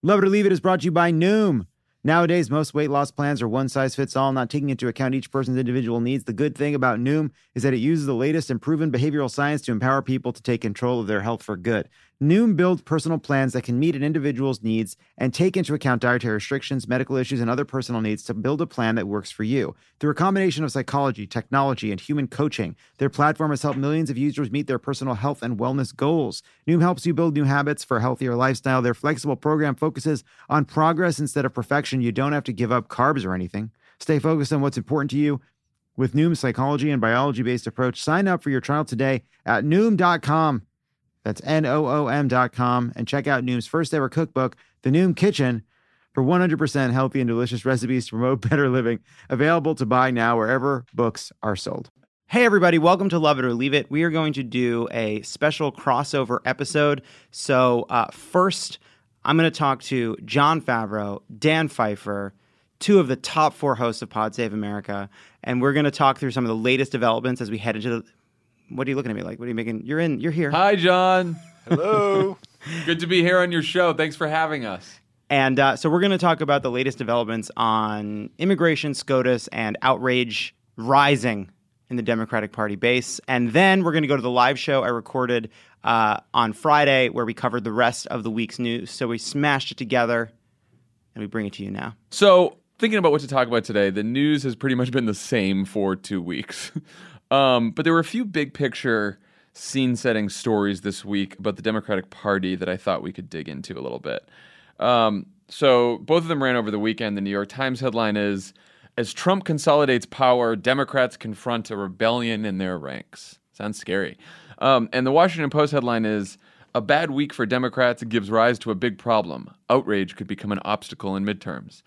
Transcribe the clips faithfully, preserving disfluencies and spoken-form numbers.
Love It or Leave It is brought to you by Noom. Nowadays, most weight loss plans are one size fits all, not taking into account each person's individual needs. The good thing about Noom is that it uses the latest and proven behavioral science to empower people to take control of their health for good. Noom builds personal plans that can meet an individual's needs and take into account dietary restrictions, medical issues, and other personal needs to build a plan that works for you. Through a combination of psychology, technology, and human coaching, their platform has helped millions of users meet their personal health and wellness goals. Noom helps you build new habits for a healthier lifestyle. Their flexible program focuses on progress instead of perfection. You don't have to give up carbs or anything. Stay focused on what's important to you with Noom's psychology and biology-based approach. Sign up for your trial today at Noom dot com. That's N O O M dot com. And check out Noom's first ever cookbook, The Noom Kitchen, for one hundred percent healthy and delicious recipes to promote better living. Available to buy now wherever books are sold. Hey, everybody. Welcome to Love It or Leave It. We are going to do a special crossover episode. So uh, first, I'm going to talk to Jon Favreau, Dan Pfeiffer, two of the top four hosts of Pod Save America. And we're going to talk through some of the latest developments as we head into the... What are you looking at me like? What are you making? You're in. You're here. Hi, John. Hello. Good to be here on your show. Thanks for having us. And uh, so we're going to talk about the latest developments on immigration, SCOTUS, and outrage rising in the Democratic Party base. And then we're going to go to the live show I recorded uh, on Friday where we covered the rest of the week's news. So we smashed it together and we bring it to you now. So thinking about what to talk about today, the news has pretty much been the same for two weeks. Um, but there were a few big picture scene-setting stories this week about the Democratic Party that I thought we could dig into a little bit. Um, so both of them ran over the weekend. The New York Times headline is, "As Trump consolidates power, Democrats confront a rebellion in their ranks." Sounds scary. Um, and the Washington Post headline is, "A bad week for Democrats gives rise to a big problem. Outrage could become an obstacle in midterms."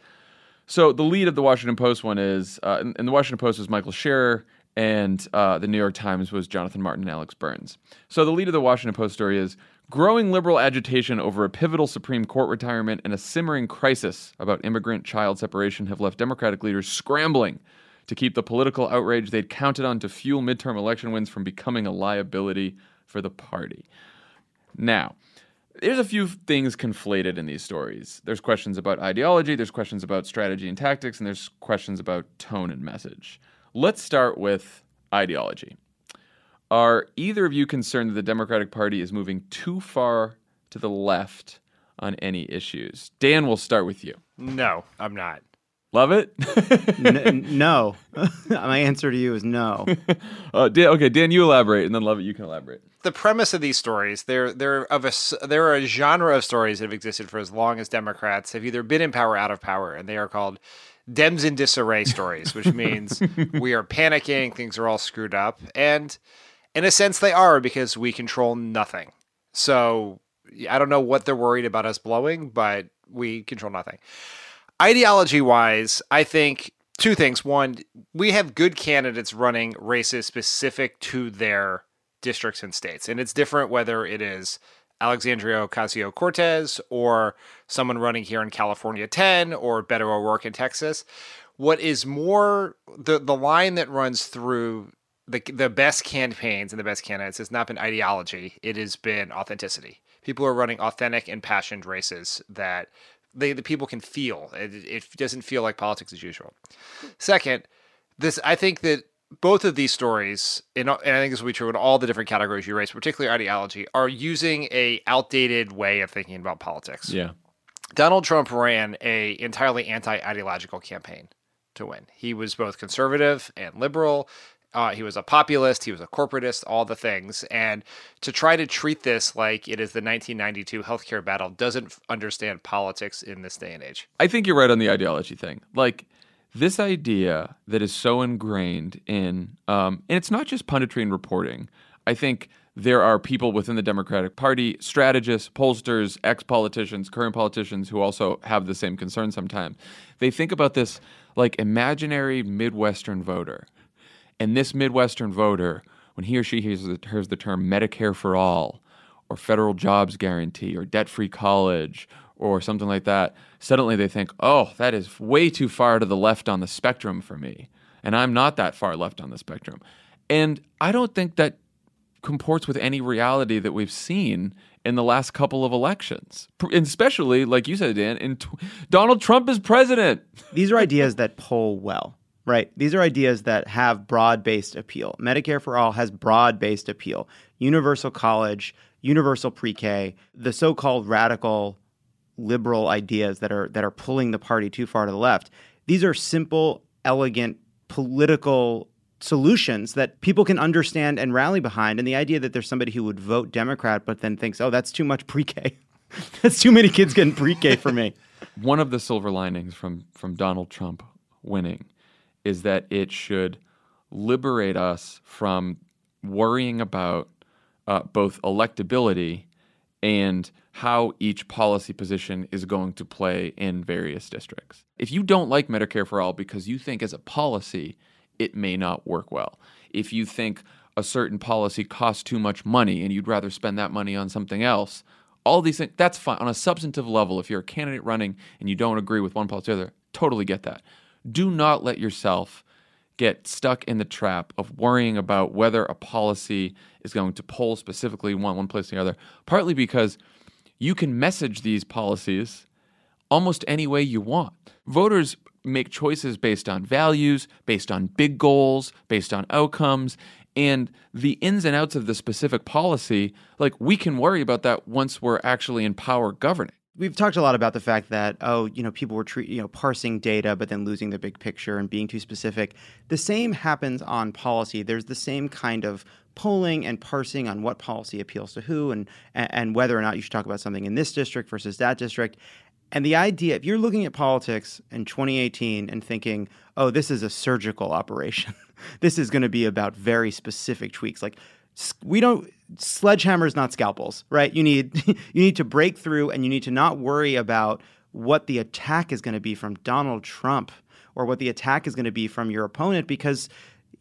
So the lead of the Washington Post one is, uh, and, and the Washington Post was Michael Scherer, and uh, the New York Times was Jonathan Martin and Alex Burns. So the lead of the Washington Post story is, "Growing liberal agitation over a pivotal Supreme Court retirement and a simmering crisis about immigrant-child separation have left Democratic leaders scrambling to keep the political outrage they'd counted on to fuel midterm election wins from becoming a liability for the party." Now, there's a few things conflated in these stories. There's questions about ideology, there's questions about strategy and tactics, and there's questions about tone and message. Let's start with ideology. Are either of you concerned that the Democratic Party is moving too far to the left on any issues? Dan, we'll start with you. No, I'm not. Love it? N- no. My answer to you is no. uh, Dan, okay, Dan, you elaborate, and then Love It, you can elaborate. The premise of these stories, they're they're of a there are a genre of stories that have existed for as long as Democrats have either been in power or out of power, and they are called Dems in disarray stories, which means we are panicking, things are all screwed up, and in a sense they are, because we control nothing. So I don't know what they're worried about us blowing, but we control nothing. Ideology-wise, I think two things. One, we have good candidates running races specific to their districts and states, and it's different whether it is Alexandria Ocasio-Cortez or someone running here in California ten or Beto O'Rourke in Texas. What is more, the, the line that runs through the the best campaigns and the best candidates has not been ideology. It has been authenticity. People are running authentic, impassioned races that they the people can feel. It, it doesn't feel like politics as usual. Second, this I think that both of these stories, and I think this will be true in all the different categories you raise, particularly ideology, are using a outdated way of thinking about politics. Yeah. Donald Trump ran a entirely anti-ideological campaign to win. He was both conservative and liberal. Uh, he was a populist. He was a corporatist, all the things. And to try to treat this like it is the nineteen ninety-two healthcare battle doesn't understand politics in this day and age. I think you're right on the ideology thing. Like, this idea that is so ingrained in, um, and it's not just punditry and reporting. I think there are people within the Democratic Party, strategists, pollsters, ex-politicians, current politicians who also have the same concern sometimes. They think about this like imaginary Midwestern voter. And this Midwestern voter, when he or she hears the, hears the term Medicare for all, or federal jobs guarantee, or debt-free college, or something like that, suddenly they think, oh, that is way too far to the left on the spectrum for me. And I'm not that far left on the spectrum. And I don't think that comports with any reality that we've seen in the last couple of elections. And especially, like you said, Dan, in t- Donald Trump is president. These are ideas that poll well, right? These are ideas that have broad-based appeal. Medicare for All has broad-based appeal. Universal college, universal pre-K, the so-called radical liberal ideas that are that are pulling the party too far to the left. These are simple, elegant, political solutions that people can understand and rally behind. And the idea that there's somebody who would vote Democrat but then thinks, oh, that's too much pre-K. That's too many kids getting pre-K for me. One of the silver linings from, from Donald Trump winning is that it should liberate us from worrying about uh, both electability and how each policy position is going to play in various districts. If you don't like Medicare for All because you think as a policy it may not work well, if you think a certain policy costs too much money and you'd rather spend that money on something else, all these things, that's fine. On a substantive level, if you're a candidate running and you don't agree with one policy or the other, totally get that. Do not let yourself get stuck in the trap of worrying about whether a policy is going to poll specifically one, one place or the other, partly because you can message these policies almost any way you want. Voters make choices based on values, based on big goals, based on outcomes, and the ins and outs of the specific policy, like we can worry about that once we're actually in power governing. We've talked a lot about the fact that, oh, you know, people were tre- you know, parsing data, but then losing the big picture and being too specific. The same happens on policy. There's the same kind of polling and parsing on what policy appeals to who and and whether or not you should talk about something in this district versus that district. And the idea, if you're looking at politics in twenty eighteen and thinking, oh, this is a surgical operation, this is going to be about very specific tweaks, like we don't, sledgehammers, not scalpels, right? You need you need to break through and you need to not worry about what the attack is going to be from Donald Trump or what the attack is going to be from your opponent, because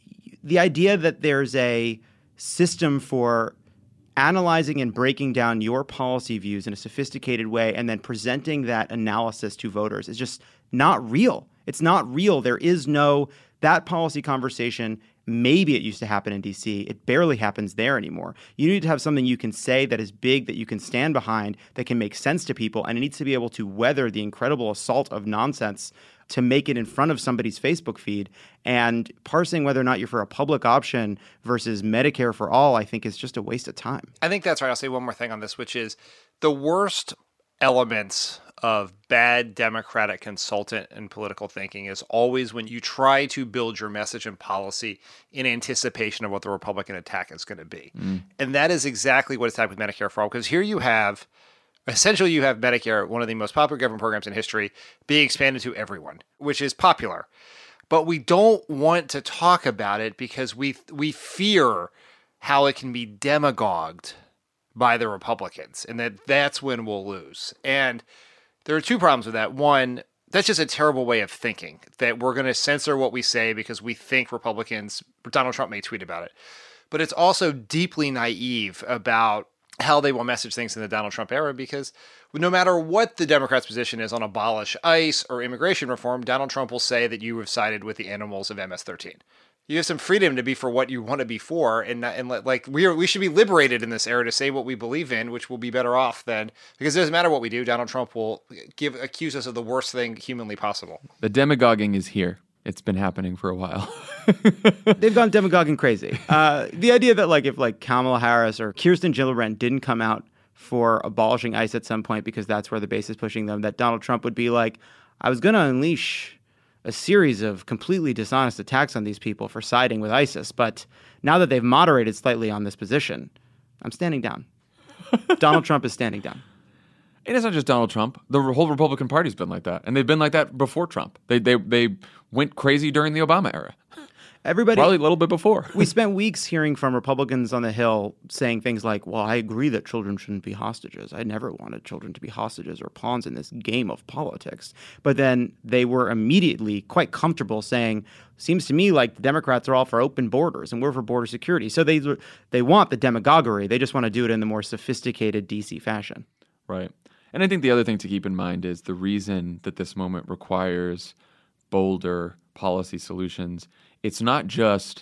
the idea that there's a system for analyzing and breaking down your policy views in a sophisticated way and then presenting that analysis to voters is just not real. It's not real. There is no, that policy conversation, maybe it used to happen in D C. It barely happens there anymore. You need to have something you can say that is big, that you can stand behind, that can make sense to people, and it needs to be able to weather the incredible assault of nonsense to make it in front of somebody's Facebook feed. And parsing whether or not you're for a public option versus Medicare for all, I think is just a waste of time. I think that's right. I'll say one more thing on this, which is the worst elements of bad Democratic consultant and political thinking is always when you try to build your message and policy in anticipation of what the Republican attack is going to be. Mm. And that is exactly what it's happened with Medicare for All, because here you have essentially, you have Medicare, one of the most popular government programs in history, being expanded to everyone, which is popular. But we don't want to talk about it because we we fear how it can be demagogued by the Republicans, and that that's when we'll lose. And there are two problems with that. One, that's just a terrible way of thinking, that we're going to censor what we say because we think Republicans, Donald Trump may tweet about it. But it's also deeply naive about how they will message things in the Donald Trump era, because no matter what the Democrats' position is on abolish ICE or immigration reform, Donald Trump will say that you have sided with the animals of M S thirteen. You have some freedom to be for what you want to be for, and and like we are, we should be liberated in this era to say what we believe in, which will be better off than, because it doesn't matter what we do, Donald Trump will give accuse us of the worst thing humanly possible. The demagoguing is here. It's been happening for a while. They've gone demagoguing crazy. Uh, the idea that like if like Kamala Harris or Kirsten Gillibrand didn't come out for abolishing ICE at some point because that's where the base is pushing them, that Donald Trump would be like, I was going to unleash a series of completely dishonest attacks on these people for siding with ISIS. But now that they've moderated slightly on this position, I'm standing down. Donald Trump is standing down. And it's not just Donald Trump. The whole Republican Party's been like that. And they've been like that before Trump. They they they went crazy during the Obama era. Everybody, probably a little bit before. We spent weeks hearing from Republicans on the Hill saying things like, well, I agree that children shouldn't be hostages. I never wanted children to be hostages or pawns in this game of politics. But then they were immediately quite comfortable saying, seems to me like the Democrats are all for open borders and we're for border security. So they they want the demagoguery. They just want to do it in the more sophisticated D C fashion. Right. And I think the other thing to keep in mind is the reason that this moment requires bolder policy solutions. It's not just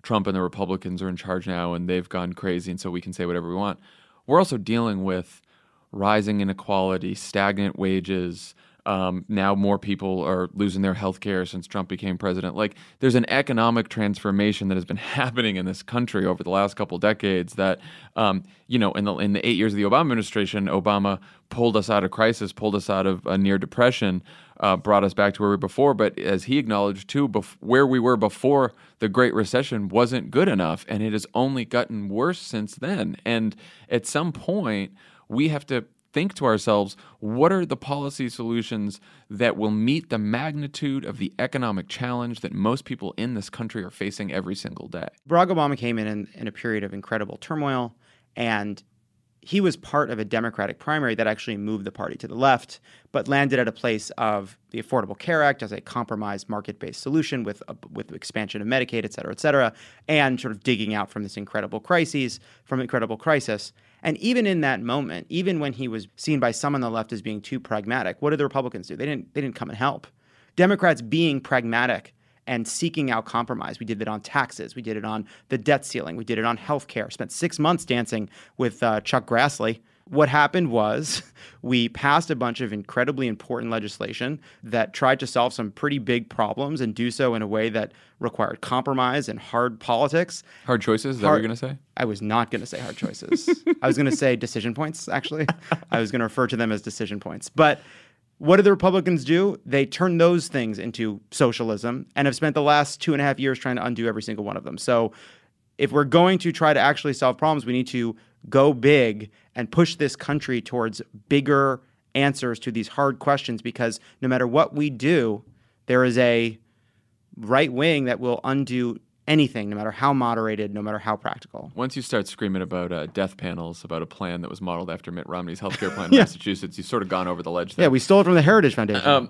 Trump and the Republicans are in charge now and they've gone crazy and so we can say whatever we want. We're also dealing with rising inequality, stagnant wages. Um, now more people are losing their health care since Trump became president. Like, there's an economic transformation that has been happening in this country over the last couple decades that, um, you know, in the in the eight years of the Obama administration, Obama pulled us out of crisis, pulled us out of a near depression, uh, brought us back to where we were before. But as he acknowledged, too, bef- where we were before the Great Recession wasn't good enough, and it has only gotten worse since then. And at some point, we have to think to ourselves, what are the policy solutions that will meet the magnitude of the economic challenge that most people in this country are facing every single day? Barack Obama came in, in in a period of incredible turmoil, and he was part of a Democratic primary that actually moved the party to the left, but landed at a place of the Affordable Care Act as a compromised market-based solution with uh, with expansion of Medicaid, et cetera, et cetera, and sort of digging out from this incredible crises, from incredible crisis. And even in that moment, even when he was seen by some on the left as being too pragmatic, what did the Republicans do? They didn't they didn't come and help. Democrats being pragmatic and seeking out compromise. We did it on taxes. We did it on the debt ceiling. We did it on health care. Spent six months dancing with uh, Chuck Grassley. What happened was we passed a bunch of incredibly important legislation that tried to solve some pretty big problems and do so in a way that required compromise and hard politics. Hard choices, is that hard, what you're going to say? I was not going to say hard choices. I was going to say decision points, actually. I was going to refer to them as decision points. But what did the Republicans do? They turned those things into socialism and have spent the last two and a half years trying to undo every single one of them. So if we're going to try to actually solve problems, we need to go big and push this country towards bigger answers to these hard questions, because no matter what we do, there is a right wing that will undo anything, no matter how moderated, no matter how practical. Once you start screaming about uh, death panels, about a plan that was modeled after Mitt Romney's healthcare plan in Yeah. Massachusetts, you've sort of gone over the ledge there. Yeah, we stole it from the Heritage Foundation. Um,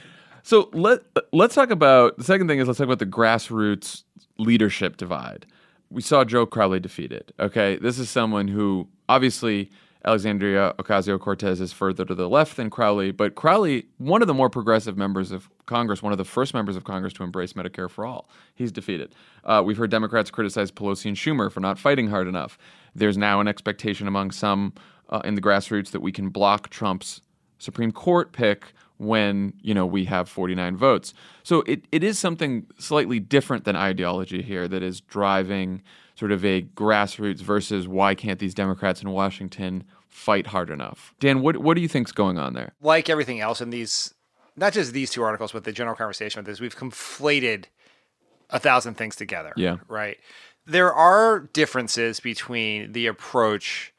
so let, let's talk about, the second thing is let's talk about the grassroots leadership divide. We saw Joe Crowley defeated, okay? This is someone who, obviously, Alexandria Ocasio-Cortez is further to the left than Crowley, but Crowley, one of the more progressive members of Congress, one of the first members of Congress to embrace Medicare for all, he's defeated. Uh, we've heard Democrats criticize Pelosi and Schumer for not fighting hard enough. There's now an expectation among some uh, in the grassroots that we can block Trump's Supreme Court pick when, you know, we have forty-nine votes. So it, it is something slightly different than ideology here that is driving sort of a grassroots versus why can't these Democrats in Washington fight hard enough? Dan, what what do you think's going on there? Like everything else in these, not just these two articles, but the general conversation with this, we've conflated a thousand things together. Yeah. Right. There are differences between the approach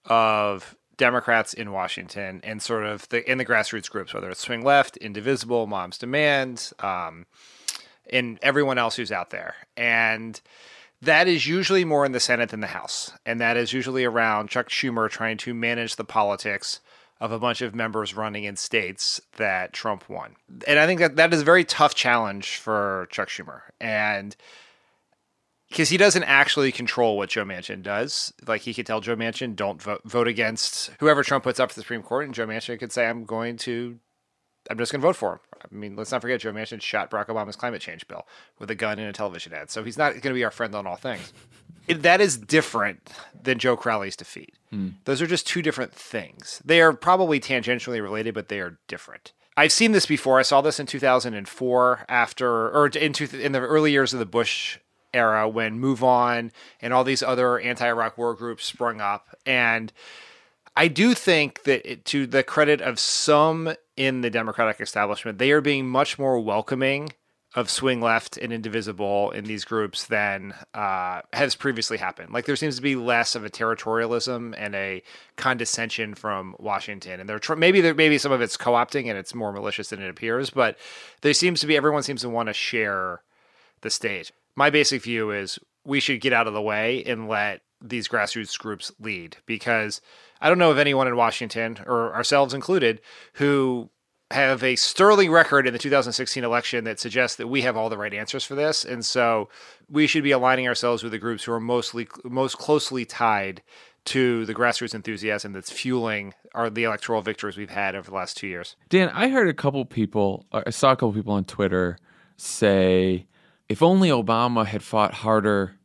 of Democrats in Washington and sort of the in the grassroots groups, whether it's Swing Left, Indivisible, Moms Demand, um, and everyone else who's out there. And that is usually more in the Senate than the House. And that is usually around Chuck Schumer trying to manage the politics of a bunch of members running in states that Trump won. And I think that that is a very tough challenge for Chuck Schumer. And because he doesn't actually control what Joe Manchin does. Like, he could tell Joe Manchin, don't vote, vote against whoever Trump puts up for the Supreme Court. And Joe Manchin could say, I'm going to, I'm just going to vote for him. I mean, let's not forget, Joe Manchin shot Barack Obama's climate change bill with a gun in a television ad. So he's not going to be our friend on all things. It, that is different than Joe Crowley's defeat. Hmm. Those are just two different things. They are probably tangentially related, but they are different. I've seen this before. I saw this in two thousand four after, or in, two, in the early years of the Bush era, when Move On and all these other anti-Iraq war groups sprung up. And I do think that it, to the credit of some in the Democratic establishment, they are being much more welcoming of Swing Left and Indivisible in these groups than uh, has previously happened. Like, there seems to be less of a territorialism and a condescension from Washington. And they're tr- maybe there, maybe some of it's co-opting and it's more malicious than it appears, but there seems to be, everyone seems to want to share the stage. My basic view is we should get out of the way and let these grassroots groups lead, because I don't know of anyone in Washington, or ourselves included, who have a sterling record in the two thousand sixteen election that suggests that we have all the right answers for this. And so we should be aligning ourselves with the groups who are mostly most closely tied to the grassroots enthusiasm that's fueling our the electoral victories we've had over the last two years. Dan, I heard a couple people, I saw a couple people on Twitter say, if only Obama had fought harder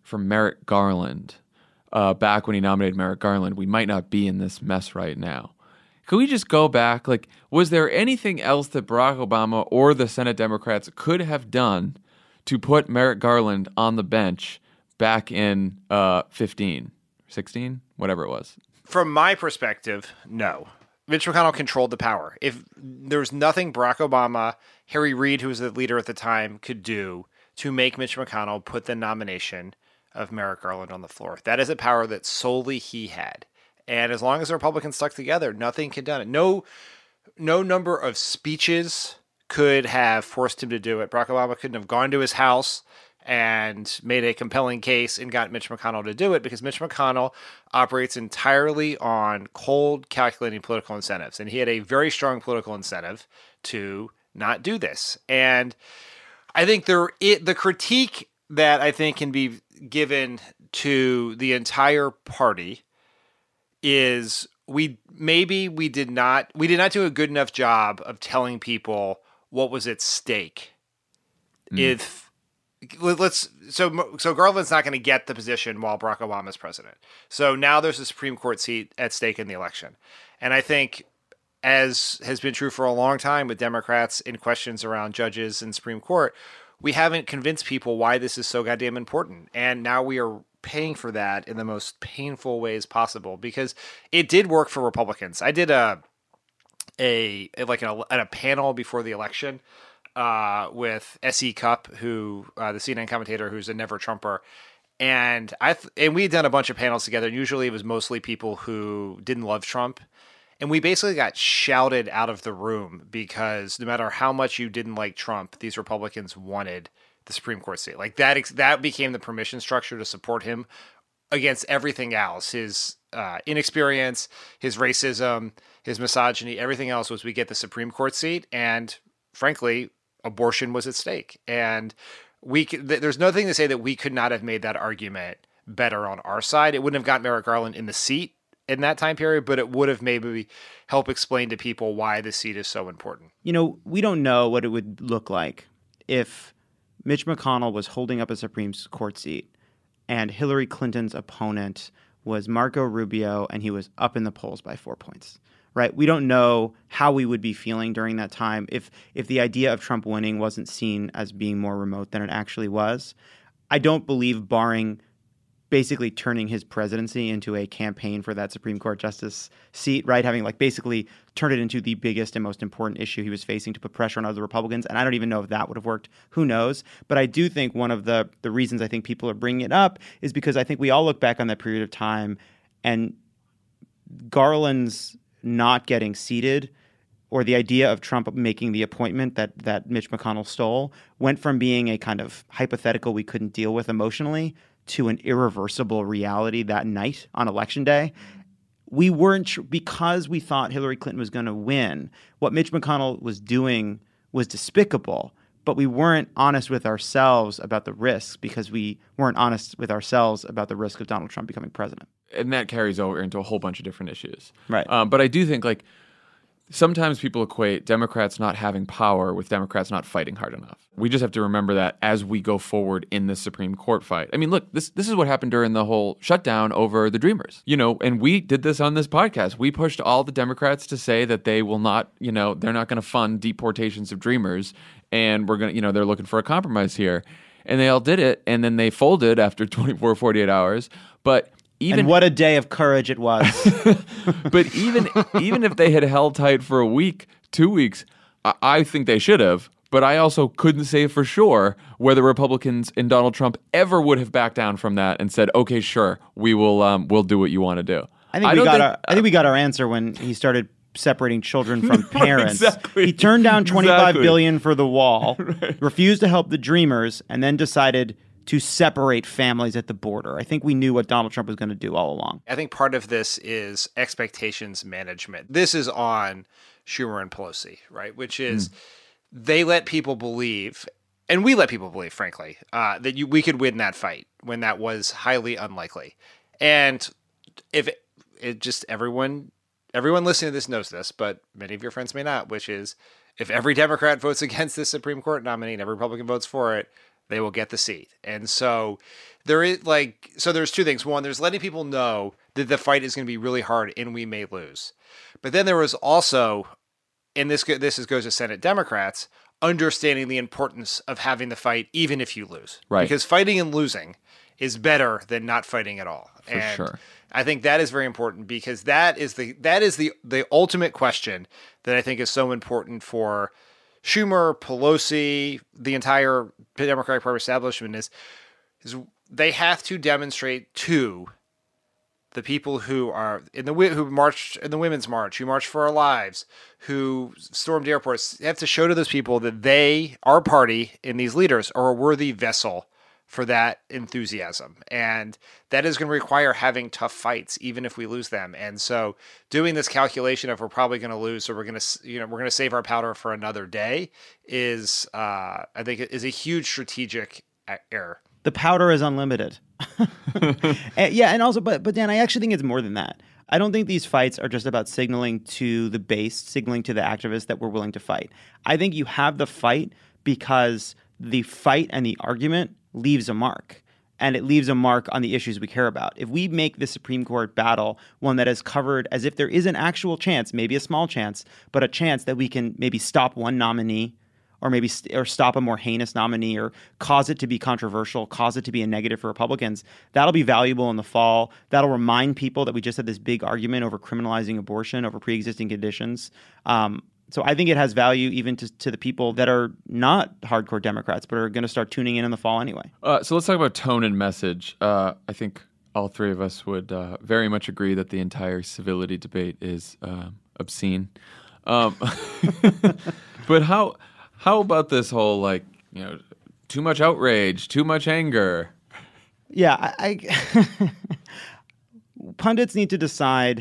for Merrick Garland uh, back when he nominated Merrick Garland, we might not be in this mess right now. Could we just go back? Like, was there anything else that Barack Obama or the Senate Democrats could have done to put Merrick Garland on the bench back in uh, fifteen, sixteen, whatever it was? From my perspective, no. Mitch McConnell controlled the power. If there was nothing Barack Obama, Harry Reid, who was the leader at the time, could do to make Mitch McConnell put the nomination of Merrick Garland on the floor. That is a power that solely he had. And as long as the Republicans stuck together, nothing could done it. No, no number of speeches could have forced him to do it. Barack Obama couldn't have gone to his house and made a compelling case and got Mitch McConnell to do it, because Mitch McConnell operates entirely on cold, calculating political incentives. And he had a very strong political incentive to not do this. And I think there, it, the critique that I think can be given to the entire party is we maybe we did not we did not do a good enough job of telling people what was at stake. Mm. If let's so so Garland's not going to get the position while Barack Obama is president. So now there's a Supreme Court seat at stake in the election, and I think, as has been true for a long time with Democrats in questions around judges and Supreme Court, we haven't convinced people why this is so goddamn important, and now we are paying for that in the most painful ways possible, because it did work for Republicans. I did a a like a, at a panel before the election uh, with S E Cupp, who uh, the C N N commentator, who's a never Trumper, and I th- and we had done a bunch of panels together. And usually, it was mostly people who didn't love Trump, and we basically got shouted out of the room because no matter how much you didn't like Trump, these Republicans wanted the Supreme Court seat. Like that, that became the permission structure to support him against everything else. His uh, inexperience, his racism, his misogyny, everything else was we get the Supreme Court seat. And frankly, abortion was at stake. And we could, there's nothing to say that we could not have made that argument better on our side. It wouldn't have got Merrick Garland in the seat in that time period, but it would have maybe helped explain to people why the seat is so important. You know, we don't know what it would look like if Mitch McConnell was holding up a Supreme Court seat and Hillary Clinton's opponent was Marco Rubio and he was up in the polls by four points, right? We don't know how we would be feeling during that time if if the idea of Trump winning wasn't seen as being more remote than it actually was. I don't believe, barring basically turning his presidency into a campaign for that Supreme Court justice seat, right? Having like basically turned it into the biggest and most important issue he was facing to put pressure on other Republicans. And I don't even know if that would have worked. Who knows? But I do think one of the, the reasons I think people are bringing it up is because I think we all look back on that period of time, and Garland's not getting seated, or the idea of Trump making the appointment that that Mitch McConnell stole, went from being a kind of hypothetical we couldn't deal with emotionally to an irreversible reality that night on Election Day. We weren't, because we thought Hillary Clinton was going to win, what Mitch McConnell was doing was despicable, but we weren't honest with ourselves about the risks because we weren't honest with ourselves about the risk of Donald Trump becoming president. And that carries over into a whole bunch of different issues. Right. Um, but I do think, like, sometimes people equate Democrats not having power with Democrats not fighting hard enough. We just have to remember that as we go forward in this Supreme Court fight. I mean, look, this this is what happened during the whole shutdown over the Dreamers. You know, and we did this on this podcast. We pushed all the Democrats to say that they will not, you know, they're not going to fund deportations of Dreamers, and we're going to, you know, they're looking for a compromise here. And they all did it, and then they folded after twenty-four, forty-eight hours. But Even, and what a day of courage it was. But even even if they had held tight for a week, two weeks, I, I think they should have. But I also couldn't say for sure whether Republicans and Donald Trump ever would have backed down from that and said, "Okay, sure, we will um, we'll do what you want to do." I think I we got think, our I think we got our answer when he started separating children from parents. Exactly. He turned down twenty-five exactly. billion for the wall, right. refused to help the Dreamers, and then decided to separate families at the border. I think we knew what Donald Trump was going to do all along. I think part of this is expectations management. This is on Schumer and Pelosi, right? Which is mm. they let people believe, and we let people believe, frankly, uh, that you, we could win that fight when that was highly unlikely. And if it, it just everyone, everyone listening to this knows this, but many of your friends may not, which is if every Democrat votes against this Supreme Court nominee and every Republican votes for it, they will get the seat. And so there is like, so there's two things. One, there's letting people know that the fight is going to be really hard and we may lose. But then there was also, and this this is, goes to Senate Democrats, understanding the importance of having the fight even if you lose. Right. Because fighting and losing is better than not fighting at all. For and sure. I think that is very important because that is the that is the the ultimate question that I think is so important for Schumer, Pelosi, the entire Democratic Party establishment is is they have to demonstrate to the people who are in the who marched in the Women's March, who marched for our lives, who stormed airports, they have to show to those people that they, our party, and these leaders are a worthy vessel for that enthusiasm. And that is going to require having tough fights, even if we lose them. And so doing this calculation of we're probably going to lose or we're going to, you know, we're going to save our powder for another day is, uh, I think, is a huge strategic error. The powder is unlimited. and, yeah, and also, but but Dan, I actually think it's more than that. I don't think these fights are just about signaling to the base, signaling to the activists that we're willing to fight. I think you have the fight because the fight and the argument leaves a mark. And it leaves a mark on the issues we care about. If we make the Supreme Court battle one that is covered as if there is an actual chance, maybe a small chance, but a chance that we can maybe stop one nominee or maybe st- or stop a more heinous nominee or cause it to be controversial, cause it to be a negative for Republicans, that'll be valuable in the fall. That'll remind people that we just had this big argument over criminalizing abortion, over pre-existing conditions. Um, so I think it has value even to, to the people that are not hardcore Democrats, but are going to start tuning in in the fall anyway. Uh, so let's talk about tone and message. Uh, I think all three of us would uh, very much agree that the entire civility debate is uh, obscene. Um, but how... How about this whole, like, you know, too much outrage, too much anger? Yeah, I, I pundits need to decide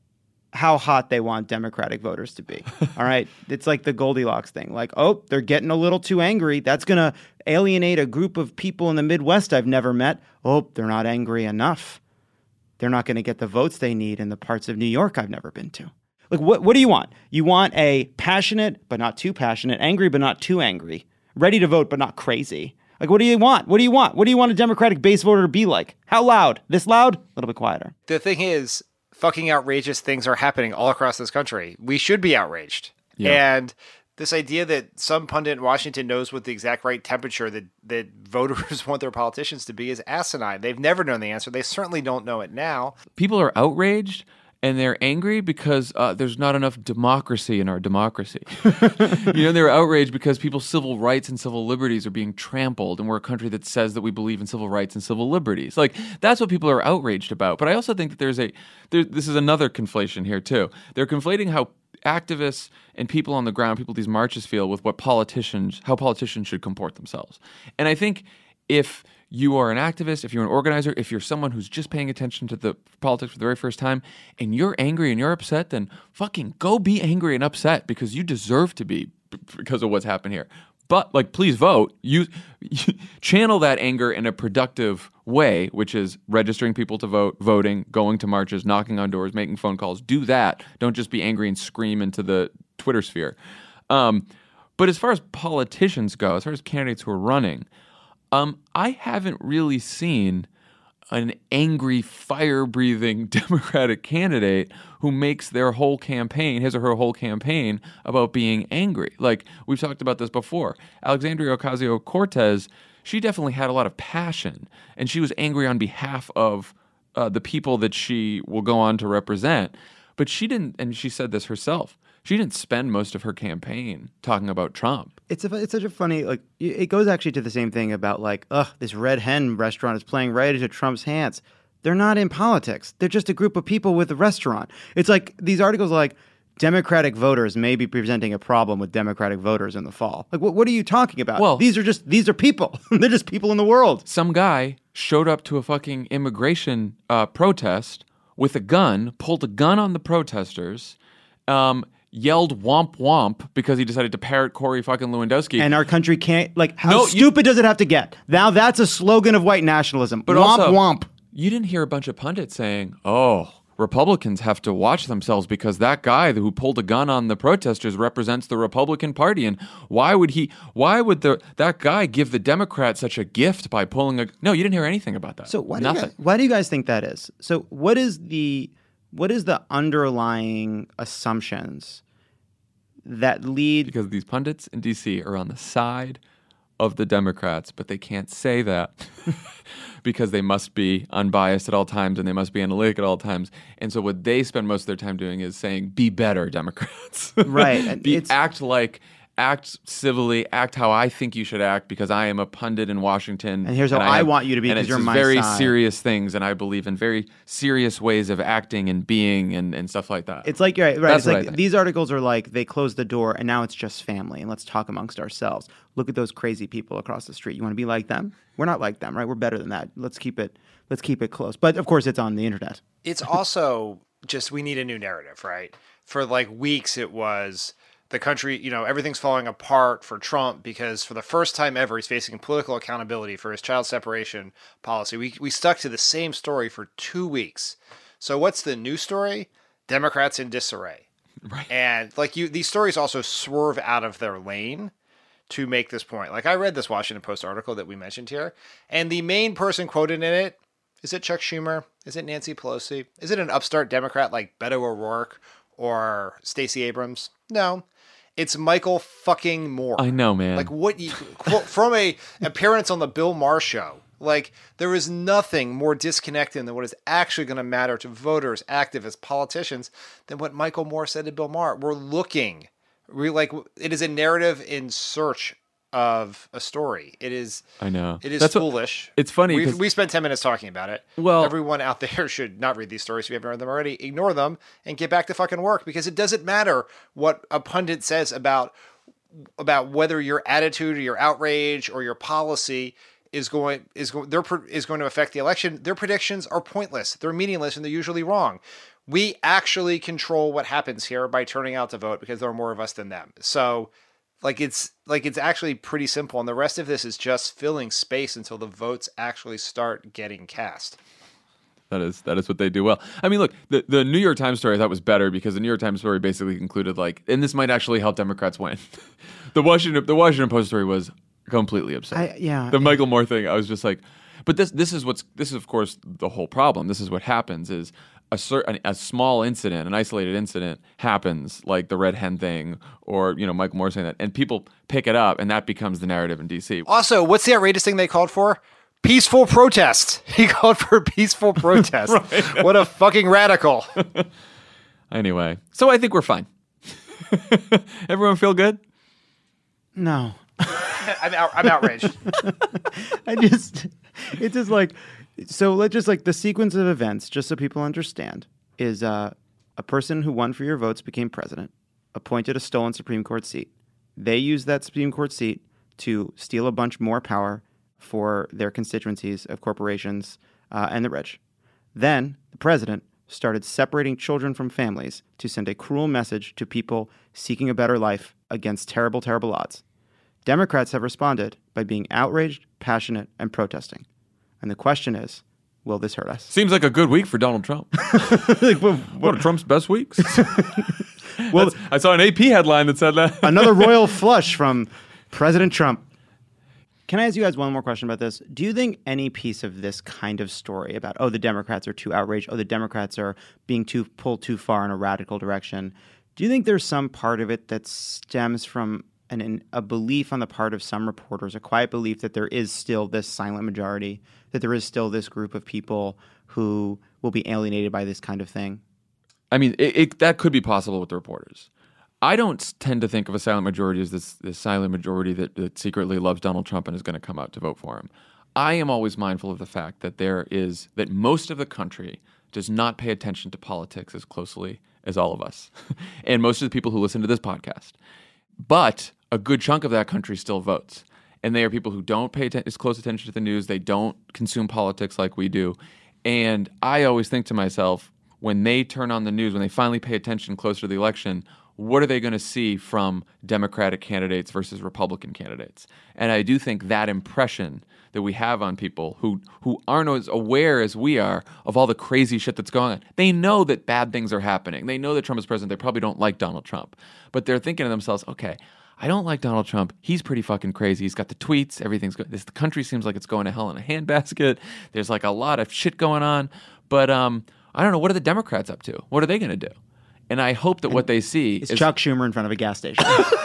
how hot they want Democratic voters to be. All right? It's like the Goldilocks thing. Like, oh, they're getting a little too angry. That's going to alienate a group of people in the Midwest I've never met. Oh, they're not angry enough. They're not going to get the votes they need in the parts of New York I've never been to. Like, what what do you want? You want a passionate, but not too passionate, angry, but not too angry, ready to vote, but not crazy. Like, what do you want? What do you want? What do you want a Democratic base voter to be like? How loud? This loud? A little bit quieter. The thing is, fucking outrageous things are happening all across this country. We should be outraged. Yeah. And this idea that some pundit in Washington knows what the exact right temperature that, that voters want their politicians to be is asinine. They've never known the answer. They certainly don't know it now. People are outraged. And they're angry because uh, there's not enough democracy in our democracy. You know, they're outraged because people's civil rights and civil liberties are being trampled, and we're a country that says that we believe in civil rights and civil liberties. Like, that's what people are outraged about. But I also think that there's a there, this is another conflation here too. They're conflating how activists and people on the ground, people at these marches feel with what politicians, how politicians should comport themselves. And I think if you are an activist, if you're an organizer, if you're someone who's just paying attention to the politics for the very first time, and you're angry and you're upset, then fucking go be angry and upset because you deserve to be because of what's happened here. But, like, please vote. You, you channel that anger in a productive way, which is registering people to vote, voting, going to marches, knocking on doors, making phone calls. Do that. Don't just be angry and scream into the Twitter sphere. Um, but as far as politicians go, as far as candidates who are running, Um, I haven't really seen an angry, fire-breathing Democratic candidate who makes their whole campaign, his or her whole campaign, about being angry. Like, we've talked about this before. Alexandria Ocasio-Cortez, she definitely had a lot of passion, and she was angry on behalf of uh, the people that she will go on to represent. But she didn't, and she said this herself, she didn't spend most of her campaign talking about Trump. It's a, it's such a funny, like, it goes actually to the same thing about, like, ugh, this Red Hen restaurant is playing right into Trump's hands. They're not in politics. They're just a group of people with a restaurant. It's like these articles are like, Democratic voters may be presenting a problem with Democratic voters in the fall. Like, what, what are you talking about? Well, these are just, these are people. They're just people in the world. Some guy showed up to a fucking immigration uh, protest with a gun, pulled a gun on the protesters, um, yelled womp womp because he decided to parrot Corey fucking Lewandowski. And our country can't, like, how No, stupid you- does it have to get? Now that's a slogan of white nationalism. But womp also, womp. You didn't hear a bunch of pundits saying, oh, Republicans have to watch themselves because that guy who pulled a gun on the protesters represents the Republican Party. And why would he, why would the that guy give the Democrats such a gift by pulling a, no, you didn't hear anything about that. So why do, Nothing. you guys, why do you guys think that is? So what is the, what is the underlying assumptions that lead? Because these pundits in D C are on the side of the Democrats, but they can't say that because they must be unbiased at all times and they must be analytic at all times. And so what they spend most of their time doing is saying, be better, Democrats. Right. And be, it's- act like, act civilly, act how I think you should act because I am a pundit in Washington. And here's how I have- want you to be and because it's you're just my very side. serious things, and I believe in very serious ways of acting and being and, and stuff like that. It's like, right, right. That's It's what I like think. these articles are like, they close the door and now it's just family and let's talk amongst ourselves. Look at those crazy people across the street. You want to be like them? We're not like them, right? We're better than that. Let's keep it, let's keep it close. But of course it's on the internet. It's also just we need a new narrative, right? For like weeks, it was the country, you know, everything's falling apart for Trump because for the first time ever, he's facing political accountability for his child separation policy. We we stuck to the same story for two weeks. So what's the new story? Democrats in disarray. Right. And like you, these stories also swerve out of their lane to make this point. Like I read this Washington Post article that we mentioned here, and the main person quoted in it, is it Chuck Schumer? Is it Nancy Pelosi? Is it an upstart Democrat like Beto O'Rourke or Stacey Abrams? No. It's Michael fucking Moore. I know, man. Like what you quote from a appearance on the Bill Maher show. Like there is nothing more disconnected than what is actually going to matter to voters, activists, politicians than what Michael Moore said to Bill Maher. We're looking, we like it is a narrative in search of a story. It is. I know. It is That's what- foolish. it's funny We 'cause- we spent ten minutes talking about it. Well- everyone out there should not read these stories if you haven't read them already. Ignore them and get back to fucking work because it doesn't matter what a pundit says about about whether your attitude or your outrage or your policy is going is going their is going to affect the election. Their predictions are pointless. They're meaningless and they're usually wrong. We actually control what happens here by turning out to vote because there are more of us than them. So like it's like it's actually pretty simple, and the rest of this is just filling space until the votes actually start getting cast. That is that is what they do well. I mean, look, the, the New York Times story I thought was better because the New York Times story basically concluded like, and this might actually help Democrats win. the Washington the Washington Post story was completely absurd. I, yeah. The Michael Moore thing, I was just like, but this this is what's this is of course the whole problem. This is what happens is a certain a small incident, an isolated incident happens, like the red hen thing, or you know Michael Moore saying that, and people pick it up, and that becomes the narrative in D C. Also, what's the outrageous thing they called for? Peaceful protest. He called for peaceful protest. Right. What a fucking radical. Anyway, so I think we're fine. Everyone feel good? No. I'm, out, I'm outraged. I just, it's just like, so let's just like the sequence of events, just so people understand, is uh, a person who won for your votes became president, appointed a stolen Supreme Court seat. They used that Supreme Court seat to steal a bunch more power for their constituencies of corporations uh, and the rich. Then the president started separating children from families to send a cruel message to people seeking a better life against terrible, terrible odds. Democrats have responded by being outraged, passionate, and protesting. And the question is, will this hurt us? Seems like a good week for Donald Trump. One of Trump's best weeks. well, That's- I saw an A P headline that said that. Another royal flush from President Trump. Can I ask you guys one more question about this? Do you think any piece of this kind of story about, oh, the Democrats are too outraged, oh, the Democrats are being too pulled too far in a radical direction, do you think there's some part of it that stems from an, an, a belief on the part of some reporters, a quiet belief that there is still this silent majority, that there is still this group of people who will be alienated by this kind of thing? I mean, it, it, that could be possible with the reporters. I don't tend to think of a silent majority as this, this silent majority that, that secretly loves Donald Trump and is going to come out to vote for him. I am always mindful of the fact that there is that most of the country does not pay attention to politics as closely as all of us, and most of the people who listen to this podcast. But a good chunk of that country still votes, and they are people who don't pay atten- as close attention to the news. They don't consume politics like we do, and I always think to myself, when they turn on the news, when they finally pay attention closer to the election, what are they going to see from Democratic candidates versus Republican candidates? And I do think that impression that we have on people who, who aren't as aware as we are of all the crazy shit that's going on. They know that bad things are happening. They know that Trump is president. They probably don't like Donald Trump. But they're thinking to themselves, okay, I don't like Donald Trump. He's pretty fucking crazy. He's got the tweets. Everything's good. This, the country seems like it's going to hell in a handbasket. There's like a lot of shit going on. But um, I don't know. What are the Democrats up to? What are they going to do? And I hope that and what they see is is Chuck Schumer in front of a gas station.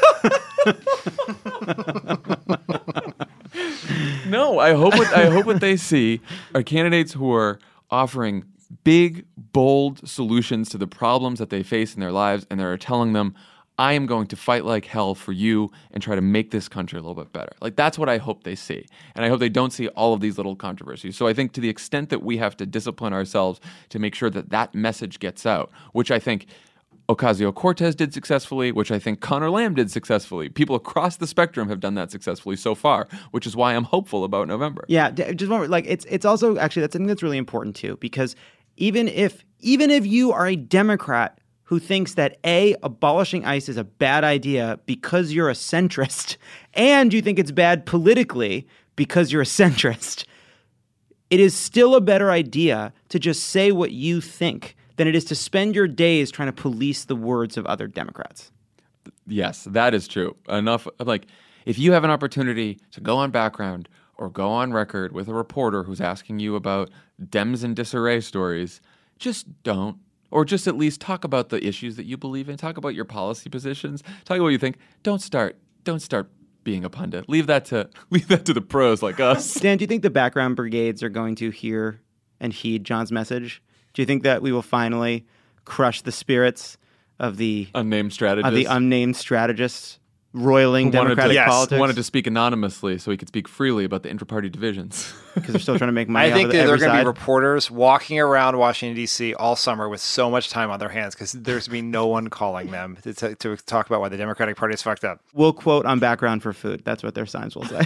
No, I hope what I hope what they see are candidates who are offering big, bold solutions to the problems that they face in their lives, and they're telling them, I am going to fight like hell for you and try to make this country a little bit better. Like, that's what I hope they see. And I hope they don't see all of these little controversies. So I think to the extent that we have to discipline ourselves to make sure that that message gets out, which I think Ocasio-Cortez did successfully, which I think Conor Lamb did successfully. People across the spectrum have done that successfully so far, which is why I'm hopeful about November. Yeah, just one, like it's it's also actually that's something that's really important too, because even if even if you are a Democrat who thinks that A, abolishing ICE is a bad idea because you're a centrist, and you think it's bad politically because you're a centrist, it is still a better idea to just say what you think than it is to spend your days trying to police the words of other Democrats. Yes, that is true. Enough, like, if you have an opportunity to go on background or go on record with a reporter who's asking you about Dems in disarray stories, just don't. Or just at least talk about the issues that you believe in. Talk about your policy positions. Talk about what you think. Don't start. Don't start being a pundit. Leave that to leave that to the pros like us. Dan, do you think the background brigades are going to hear and heed John's message? Do you think that we will finally crush the spirits of the unnamed strategists, of the unnamed strategists roiling who Democratic wanted to, yes, politics? Who wanted to speak anonymously so he could speak freely about the intra-party divisions? Because they're still trying to make money. I think off that of there are every going to side. be reporters walking around Washington, D C all summer with so much time on their hands because there's going to be no one calling them to, to, to talk about why the Democratic Party is fucked up. We'll quote on background for food. That's what their signs will say.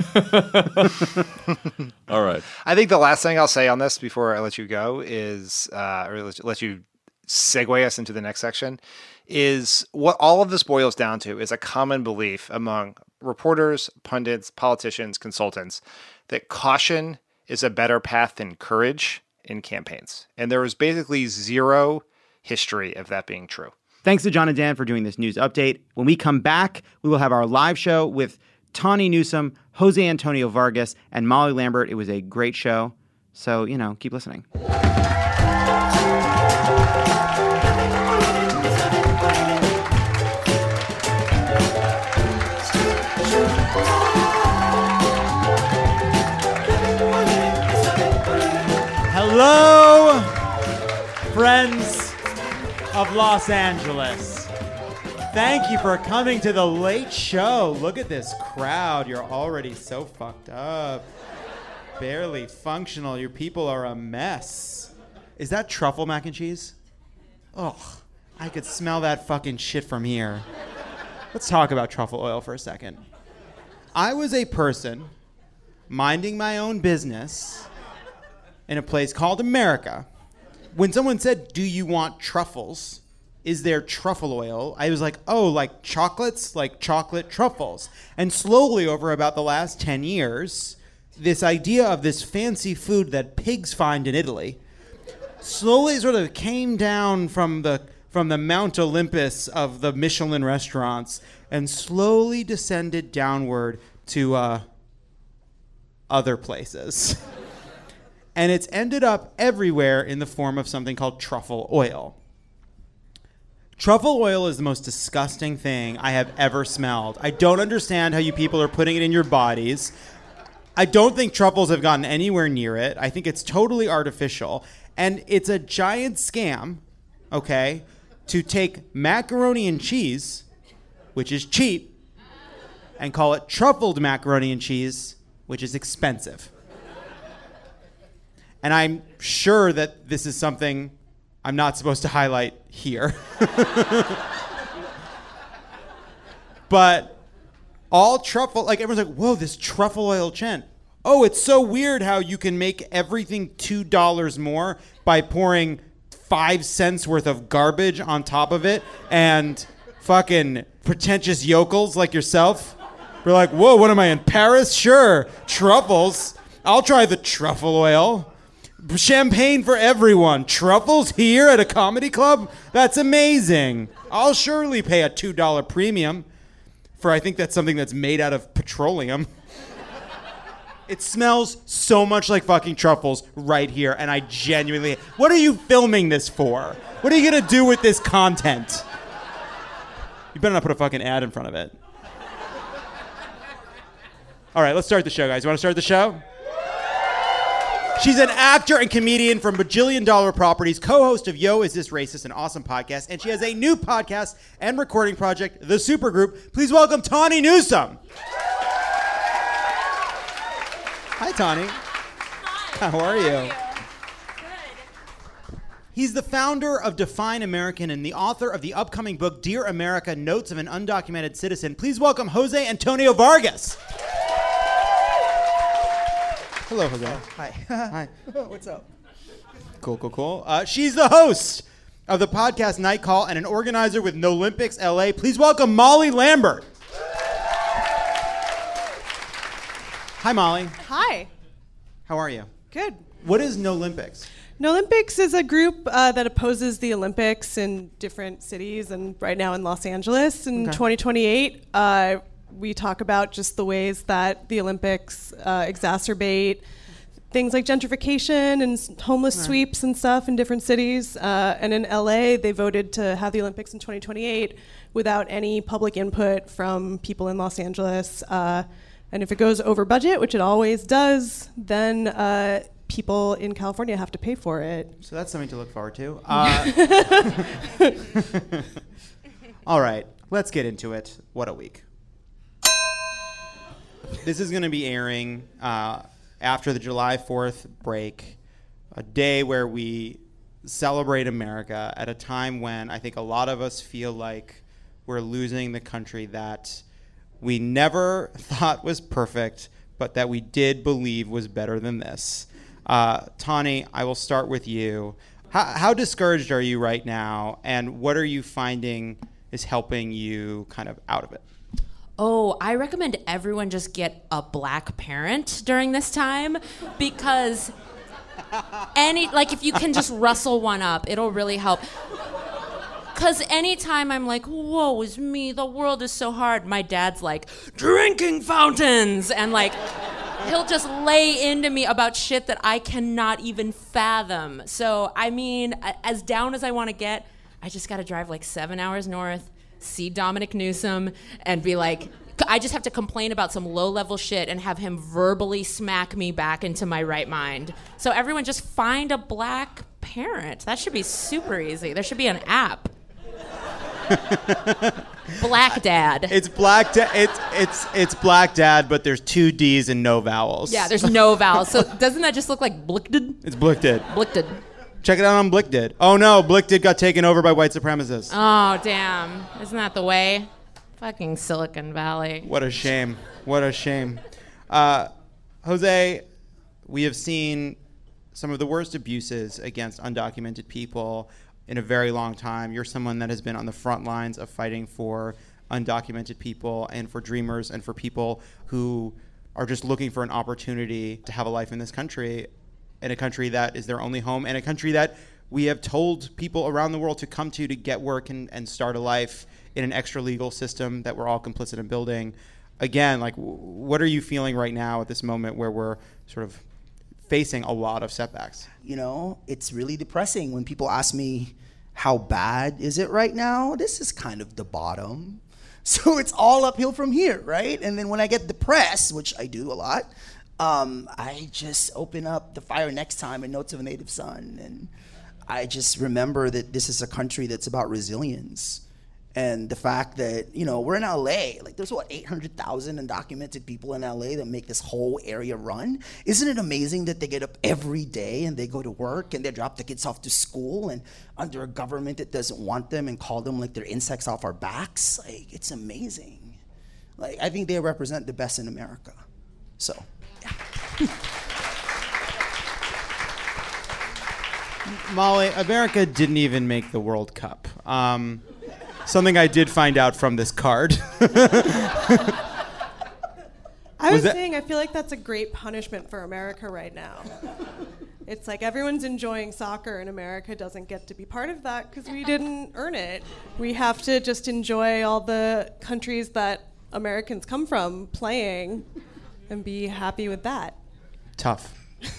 All right. I think the last thing I'll say on this before I let you go is, uh, or let, let you segue us into the next section, is what all of this boils down to is a common belief among reporters, pundits, politicians, consultants, that caution is a better path than courage in campaigns. And there is basically zero history of that being true. Thanks to John and Dan for doing this news update. When we come back, we will have our live show with Tawny Newsome, Jose Antonio Vargas, and Molly Lambert. It was a great show. So, you know, keep listening. Hello, friends of Los Angeles. Thank you for coming to the late show. Look at this crowd. You're already so fucked up. Barely functional. Your people are a mess. Is that truffle mac and cheese? Ugh, I could smell that fucking shit from here. Let's talk about truffle oil for a second. I was a person minding my own business in a place called America. When someone said, do you want truffles? Is there truffle oil? I was like, oh, like chocolates? Like chocolate truffles. And slowly over about the last ten years, this idea of this fancy food that pigs find in Italy slowly sort of came down from the from the Mount Olympus of the Michelin restaurants and slowly descended downward to uh, other places. And it's ended up everywhere in the form of something called truffle oil. Truffle oil is the most disgusting thing I have ever smelled. I don't understand how you people are putting it in your bodies. I don't think truffles have gotten anywhere near it. I think it's totally artificial. And it's a giant scam, okay, to take macaroni and cheese, which is cheap, and call it truffled macaroni and cheese, which is expensive. And I'm sure that this is something I'm not supposed to highlight here. But all truffle, like everyone's like, whoa, this truffle oil Chen. Oh, it's so weird how you can make everything two dollars more by pouring five cents worth of garbage on top of it and fucking pretentious yokels like yourself. We're like, whoa, what am I in Paris? Sure, truffles. I'll try the truffle oil. Champagne for everyone. Truffles here at a comedy club? That's amazing. I'll surely pay a two dollar premium for I think that's something that's made out of petroleum. It smells so much like fucking truffles right here, and I genuinely... What are you filming this for? What are you gonna do with this content? You better not put a fucking ad in front of it. All right, let's start the show, guys. You wanna start the show? She's an actor and comedian from Bajillion Dollar Properties, co-host of Yo, Is This Racist? An awesome podcast, and she has a new podcast and recording project, The Supergroup. Please welcome Tawny Newsome. Hi, Tawny. Hi. How are you? How are you? Good. He's the founder of Define American and the author of the upcoming book, Dear America, Notes of an Undocumented Citizen. Please welcome Jose Antonio Vargas. Hello, Jose. Hi. Hi. What's up? Cool, cool, cool. Uh, she's the host of the podcast Night Call and an organizer with Nolympics L A. Please welcome Molly Lambert. Hi, Molly. Hi. How are you? Good. What is Nolympics? Nolympics is a group uh, that opposes the Olympics in different cities, and right now in Los Angeles in Okay. twenty twenty-eight. Uh, we talk about just the ways that the Olympics uh, exacerbate things like gentrification and s- homeless Right. sweeps and stuff in different cities. Uh, and in L A, they voted to have the Olympics in twenty twenty-eight without any public input from people in Los Angeles. Uh, and if it goes over budget, which it always does, then uh, people in California have to pay for it. So that's something to look forward to. Uh, all right, let's get into it. What a week. This is going to be airing uh, after the July fourth break, a day where we celebrate America at a time when I think a lot of us feel like we're losing the country that we never thought was perfect, but that we did believe was better than this. Uh, Tawny, I will start with you. How, how discouraged are you right now, and what are you finding is helping you kind of out of it? Oh, I recommend everyone just get a black parent during this time because any, like if you can just rustle one up, it'll really help. Because anytime I'm like, woe is me, the world is so hard, my dad's like, drinking fountains, and like, he'll just lay into me about shit that I cannot even fathom. So, I mean, a- as down as I want to get, I just got to drive like seven hours north, see Dominic Newsome, and be like, I just have to complain about some low-level shit and have him verbally smack me back into my right mind. So everyone just find a black parent. That should be super easy. There should be an app. Black Dad. It's black. Da- it's it's it's Black Dad, but there's two D's and no vowels. Yeah, there's no vowels. So doesn't that just look like Blickdid? It's Blickdid. Blickdid. Check it out on Blickdid. Oh no, Blickdid got taken over by white supremacists. Oh, damn. Isn't that the way? Fucking Silicon Valley. What a shame. What a shame. Uh, Jose, we have seen some of the worst abuses against undocumented people in a very long time. You're someone that has been on the front lines of fighting for undocumented people and for dreamers and for people who are just looking for an opportunity to have a life in this country, in a country that is their only home, and a country that we have told people around the world to come to to get work and, and start a life in an extra legal system that we're all complicit in building. Again, like, w- what are you feeling right now at this moment where we're sort of facing a lot of setbacks? You know, it's really depressing when people ask me, how bad is it right now? This is kind of the bottom. So it's all uphill from here, right? And then when I get depressed, which I do a lot, um, I just open up The Fire Next Time and Notes of a Native Son. And I just remember that this is a country that's about resilience. And the fact that, you know, we're in L A, like there's what, eight hundred thousand undocumented people in L A that make this whole area run. Isn't it amazing that they get up every day and they go to work and they drop the kids off to school and under a government that doesn't want them and call them like they're insects off our backs? Like, it's amazing. Like, I think they represent the best in America. So, yeah. Molly, America didn't even make the World Cup. Um, something I did find out from this card. I was, Was that- saying, I feel like that's a great punishment for America right now. It's like everyone's enjoying soccer and America doesn't get to be part of that because we didn't earn it. We have to just enjoy all the countries that Americans come from playing and be happy with that. Tough.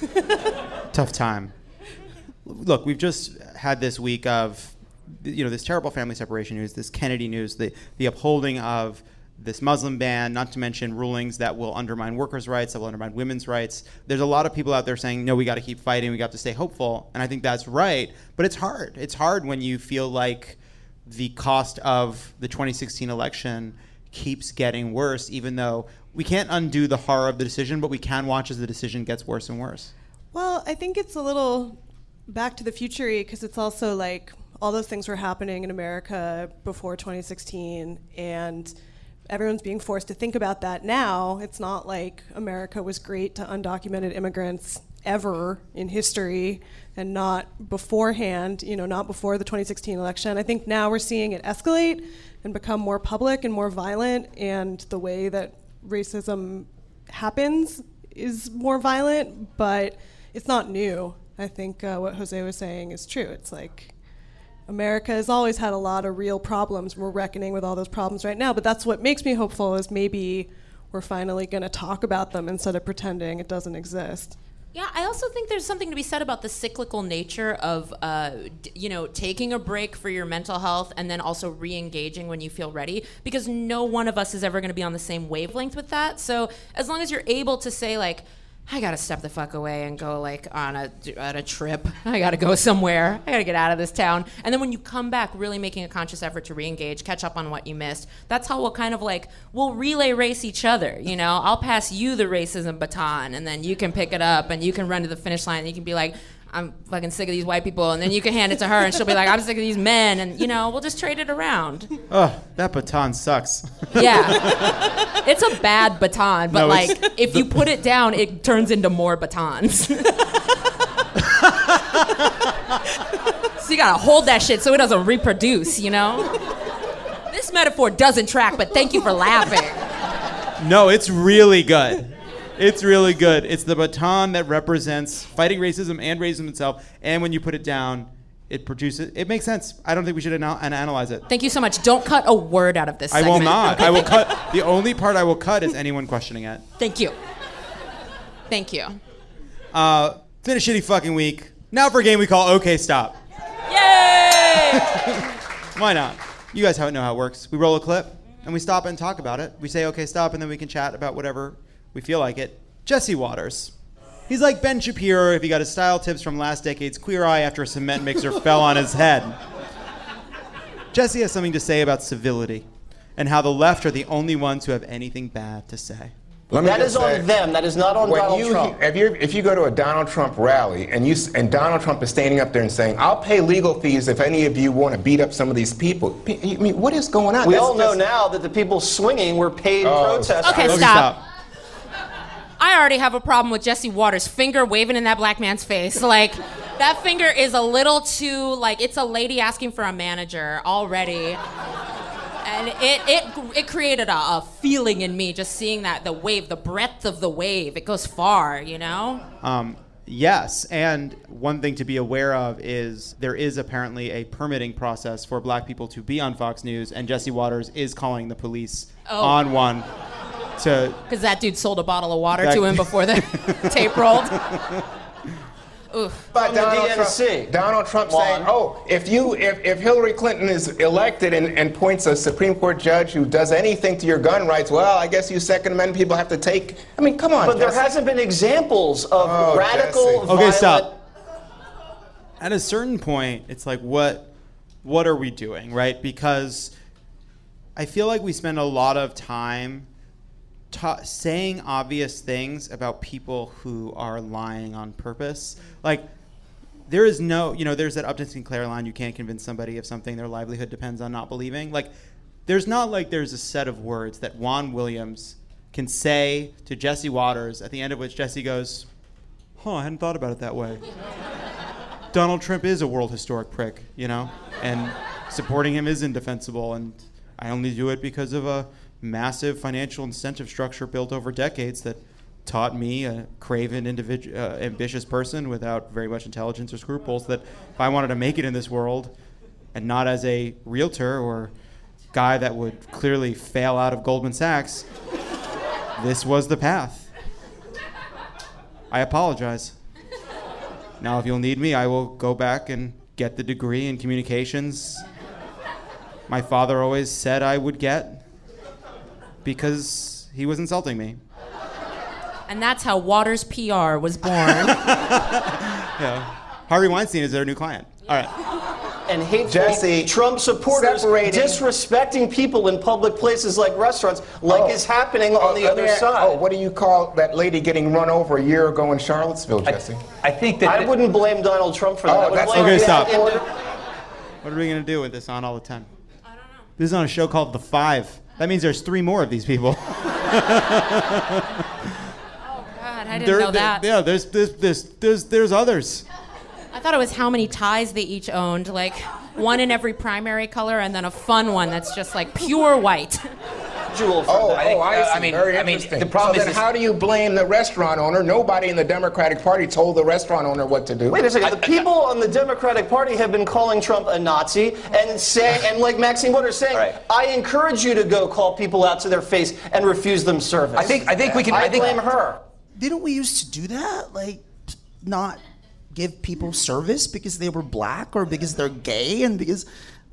Tough time. Look, we've just had this week of, you know, this terrible family separation news, this Kennedy news, the, the upholding of this Muslim ban, not to mention rulings that will undermine workers' rights, that will undermine women's rights. There's a lot of people out there saying, no, we got to keep fighting, we got to stay hopeful. And I think that's right. But it's hard. It's hard when you feel like the cost of the twenty sixteen election keeps getting worse, even though we can't undo the horror of the decision, but we can watch as the decision gets worse and worse. Well, I think it's a little back to the future-y because it's also like all those things were happening in America before twenty sixteen, and everyone's being forced to think about that now. It's not like America was great to undocumented immigrants ever in history and not beforehand, you know, not before the twenty sixteen election. I think now we're seeing it escalate and become more public and more violent, and the way that racism happens is more violent, but it's not new. I think uh, what Jose was saying is true. It's like America has always had a lot of real problems. We're reckoning with all those problems right now, but that's what makes me hopeful is maybe we're finally going to talk about them instead of pretending it doesn't exist. Yeah, I also think there's something to be said about the cyclical nature of, uh, d- you know, taking a break for your mental health and then also re-engaging when you feel ready, because no one of us is ever going to be on the same wavelength with that. So as long as you're able to say, like, I gotta step the fuck away and go like on a on a trip. I gotta go somewhere. I gotta get out of this town. And then when you come back, really making a conscious effort to re-engage, catch up on what you missed. That's how we'll kind of like we'll relay race each other. You know, I'll pass you the racism baton, and then you can pick it up and you can run to the finish line and you can be like, I'm fucking sick of these white people, and then you can hand it to her and she'll be like, I'm sick of these men, and you know, we'll just trade it around. Oh, that baton sucks. Yeah. It's a bad baton, but No, like it's- if you put it down, it turns into more batons. So you gotta hold that shit so it doesn't reproduce, you know? This metaphor doesn't track, but thank you for laughing. No, it's really good. It's really good. It's the baton that represents fighting racism and racism itself. And when you put it down, it produces. It makes sense. I don't think we should anal- analyze it. Thank you so much. Don't cut a word out of this I segment. will not. I will cut. The only part I will cut is anyone questioning it. Thank you. Thank you. Uh, it's been a shitty fucking week. Now for a game we call OK Stop. Yay! Why not? You guys know how it works. We roll a clip and we stop and talk about it. We say OK Stop, and then we can chat about whatever we feel like it. Jesse Waters. He's like Ben Shapiro if he got his style tips from last decade's Queer Eye after a cement mixer fell on his head. Jesse has something to say about civility and how the left are the only ones who have anything bad to say. Let me That just is say, on them. That is not on when Donald you, Trump. If, you're, if you go to a Donald Trump rally and you s- and Donald Trump is standing up there and saying, "I'll pay legal fees if any of you want to beat up some of these people," P- I mean, what is going on? We That's all know just- now that the people swinging were paid Oh, protesters. Okay, OK, stop. I already have a problem with Jesse Waters' finger waving in that black man's face. Like, that finger is a little too, like, it's a lady asking for a manager already. And it it it created a, a feeling in me just seeing that, the wave, the breadth of the wave. It goes far, you know? Um, yes, and one thing to be aware of is there is apparently a permitting process for black people to be on Fox News, and Jesse Waters is calling the police Oh. on one to... Because that dude sold a bottle of water That- to him before the tape rolled. But From the Donald D N C. Trump, Donald Trump Juan. saying, "Oh, if you, if, if Hillary Clinton is elected and, and points a Supreme Court judge who does anything to your gun rights, well, I guess you Second Amendment people have to take." I mean, come on. But there Jesse. hasn't been examples of Oh, radical, Jesse. Okay, violent... stop. At a certain point, it's like, what, what are we doing, right? Because I feel like we spend a lot of time ta- saying obvious things about people who are lying on purpose. Like, there is no, you know, there's that Upton Sinclair line, you can't convince somebody of something their livelihood depends on not believing. Like, there's not like there's a set of words that Juan Williams can say to Jesse Waters, at the end of which Jesse goes, huh, I hadn't thought about it that way. Donald Trump is a world historic prick, you know? And supporting him is indefensible, and I only do it because of a massive financial incentive structure built over decades that taught me, a craven, individu- uh, ambitious person without very much intelligence or scruples, that if I wanted to make it in this world, and not as a realtor or guy that would clearly fail out of Goldman Sachs, this was the path. I apologize. Now, if you'll need me, I will go back and get the degree in communications my father always said I would get because he was insulting me. And that's how Waters P R was born. Yeah. Harvey Weinstein is their new client. All right. And hateful Jesse, Trump supporters separating- disrespecting people in public places like restaurants, like Oh. is happening on Oh, the let other me ask- side. Oh, what do you call that lady getting run over a year ago in Charlottesville, Jesse? I think that I wouldn't blame Donald Trump for that. Oh, I would that's- blame Okay, the stop. indi- What are we going to do with this on all the ten? I don't know. This is on a show called The Five. That means there's three more of these people. Oh, God, I didn't There- know there- that. Yeah, there's, there's, there's, there's, there's others. I thought it was how many ties they each owned, like one in every primary color and then a fun one that's just like pure white. Jewel for Oh, that. I think, oh, I uh, see. I mean- Very I mean, interesting. the problem so is then this- how do you blame the restaurant owner? Nobody in the Democratic Party told the restaurant owner what to do. Wait a second. The people on the Democratic Party have been calling Trump a Nazi and saying, and like Maxine Waters saying, Right. I encourage you to go call people out to their face and refuse them service. I think I think we can. I, I think blame her. Didn't we used to do that? Like, not give people service because they were black or because they're gay and because.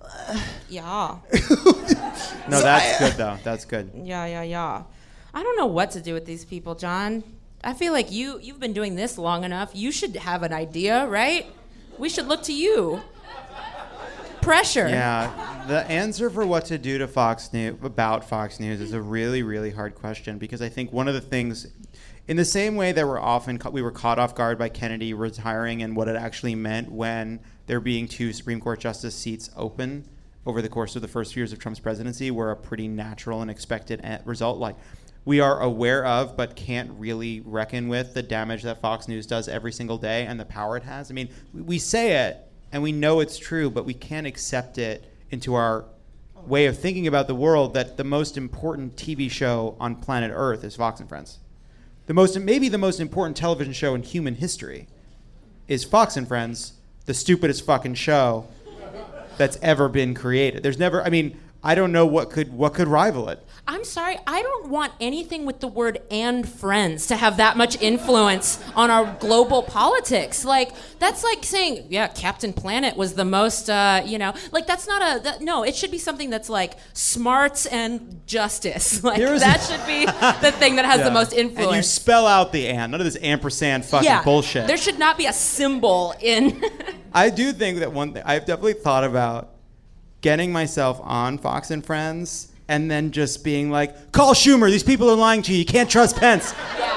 Yeah. No, that's good, though. That's good. Yeah, yeah, yeah. I don't know what to do with these people, John. I feel like you, you've been doing this long enough. You should have an idea, right? We should look to you. Pressure. Yeah, the answer for what to do to Fox News about Fox News is a really, really hard question because I think one of the things, in the same way that we're often ca- we were caught off guard by Kennedy retiring and what it actually meant when there being two Supreme Court justice seats open over the course of the first few years of Trump's presidency were a pretty natural and expected e- result. Like, we are aware of but can't really reckon with the damage that Fox News does every single day and the power it has. I mean, we, we say it and we know it's true, but we can't accept it into our way of thinking about the world that the most important T V show on planet Earth is Fox and Friends. The most, maybe the most important television show in human history is Fox and Friends, the stupidest fucking show that's ever been created. There's never, I mean, I don't know what could what could rival it. I'm sorry, I don't want anything with the word "and friends" to have that much influence on our global politics. Like, that's like saying, yeah, Captain Planet was the most, uh, you know, like that's not a, that, no, it should be something that's like smarts and justice. Like, Here's- that should be the thing that has the most influence. And you spell out the and, none of this ampersand fucking yeah, bullshit. There should not be a symbol in. I do think that one thing, I've definitely thought about getting myself on Fox and Friends and then just being like, call Schumer, these people are lying to you, you can't trust Pence.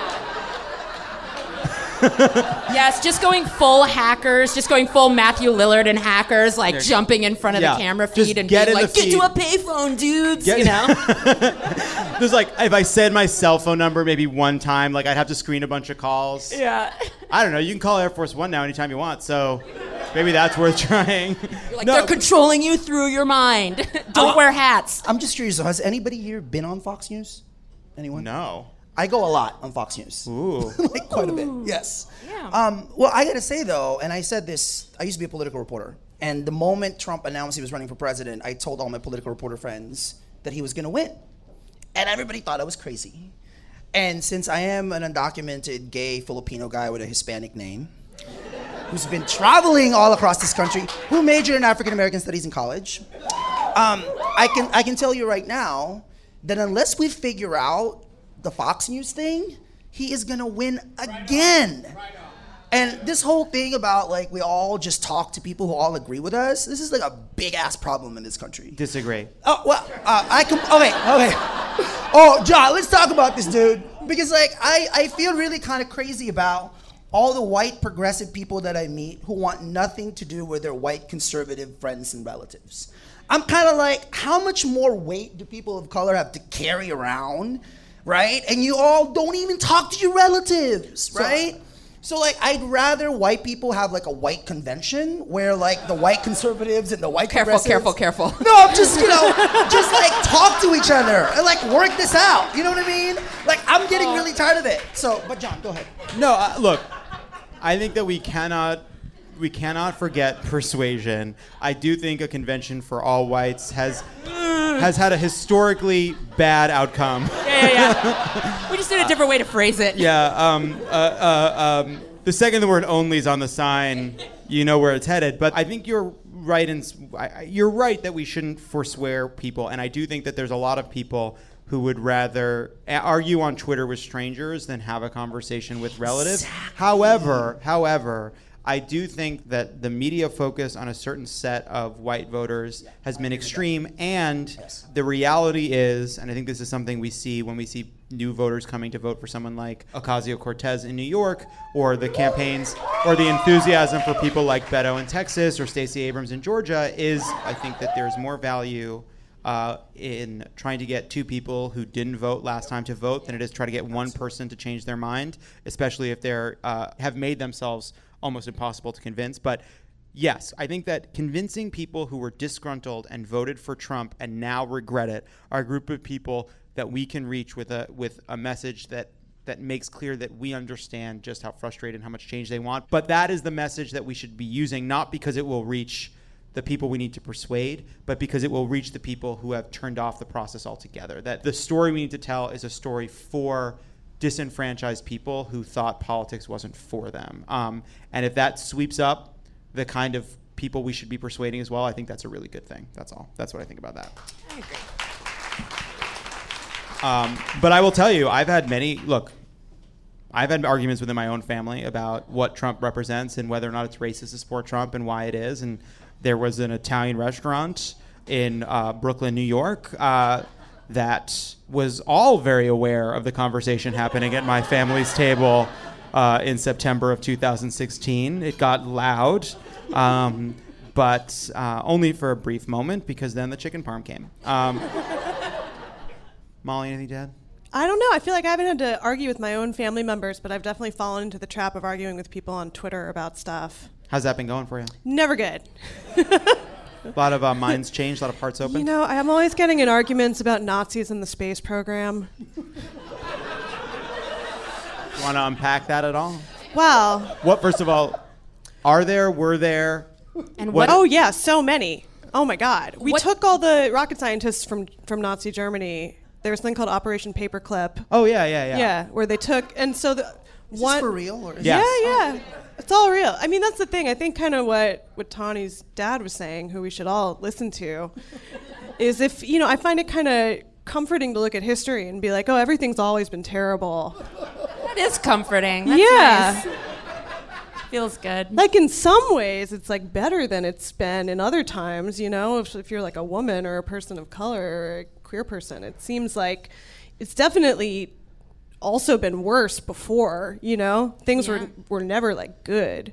Yes, just going full hackers, just going full Matthew Lillard and hackers, like Yeah. jumping in front of Yeah, the camera just feed and get being in like, the get to a feed. payphone, dudes, Get- you know? There's like, if I said my cell phone number maybe one time, like I'd have to screen a bunch of calls. Yeah. I don't know, you can call Air Force One now anytime you want, so maybe that's worth trying. You're like, No. they're controlling you through your mind. Don't wear hats. I'm just curious, though, has anybody here been on Fox News? Anyone? No. I go a lot on Fox News. Ooh. Like quite a bit, yes. Yeah. Um, well, I gotta say though, and I said this, I used to be a political reporter, and the moment Trump announced he was running for president, I told all my political reporter friends that he was gonna win. And everybody thought I was crazy. And since I am an undocumented gay Filipino guy with a Hispanic name, who's been traveling all across this country, who majored in African American studies in college, um, I can I can tell you right now that unless we figure out the Fox News thing, he is gonna win again. And this whole thing about like we all just talk to people who all agree with us, this is like a big ass problem in this country. Disagree. Oh well, uh, I can. Okay, okay. Oh, John, let's talk about this, dude. Because like I, I feel really kind of crazy about all the white progressive people that I meet who want nothing to do with their white conservative friends and relatives. I'm kind of like, how much more weight do people of color have to carry around, right? And you all don't even talk to your relatives, right? So like, I'd rather white people have like a white convention where like the white conservatives and the white Careful, progressives- careful, careful. No, I'm just, you know, just like talk to each other and like work this out. You know what I mean? Like, I'm getting really tired of it. So, but John, go ahead. No, uh, look, I think that we cannot we cannot forget persuasion. I do think a convention for all whites has has had a historically bad outcome. Yeah, yeah, yeah. We just did a different way to phrase it. Yeah. Um, uh, uh, um, the second the word "only" is on the sign, you know where it's headed. But I think you're right, in I, you're right that we shouldn't forswear people, and I do think that there's a lot of people who would rather argue on Twitter with strangers than have a conversation with relatives. Exactly. However, however, I do think that the media focus on a certain set of white voters has been extreme, and the reality is, and I think this is something we see when we see new voters coming to vote for someone like Ocasio-Cortez in New York, or the campaigns, or the enthusiasm for people like Beto in Texas, or Stacey Abrams in Georgia, is I think that there's more value Uh, in trying to get two people who didn't vote last time to vote than it is try to get one person to change their mind, especially if they're uh, have made themselves almost impossible to convince. But yes, I think that convincing people who were disgruntled and voted for Trump and now regret it are a group of people that we can reach with a with a message that that makes clear that we understand just how frustrated and how much change they want. But that is the message that we should be using, not because it will reach the people we need to persuade, but because it will reach the people who have turned off the process altogether. That the story we need to tell is a story for disenfranchised people who thought politics wasn't for them. Um, and if that sweeps up the kind of people we should be persuading as well, I think that's a really good thing. That's all. That's what I think about that. I agree. Um, but I will tell you, I've had many, look, I've had arguments within my own family about what Trump represents and whether or not it's racist to support Trump and why it is. And there was an Italian restaurant in uh, Brooklyn, New York, uh, that was all very aware of the conversation happening at my family's table uh, in September of two thousand sixteen. It got loud, um, but uh, only for a brief moment, because then the chicken parm came. Um, Molly, anything to add? I don't know. I feel like I haven't had to argue with my own family members, but I've definitely fallen into the trap of arguing with people on Twitter about stuff. How's that been going for you? Never good. A lot of uh, minds changed, a lot of hearts open. You know, I'm always getting in arguments about Nazis in the space program. You want to unpack that at all? Wow. What, first of all, are there, were there? And what? Oh, yeah, so many. Oh, my God. We What- took all the rocket scientists from, from Nazi Germany. There was a thing called Operation Paperclip. Oh, yeah, yeah, yeah. Yeah, where they took, and so the Is one. this for real? Or is Yes. Yeah, yeah. It's all real. I mean, that's the thing. I think kind of what, what Tawny's dad was saying, who we should all listen to, is if, you know, I find it kind of comforting to look at history and be like, oh, everything's always been terrible. That is comforting. That's Yeah. nice. Feels good. Like, in some ways, it's like better than it's been in other times, you know, if, if you're like a woman or a person of color or a queer person. It seems like it's definitely also been worse before, you know? Things Yeah. were were never like good.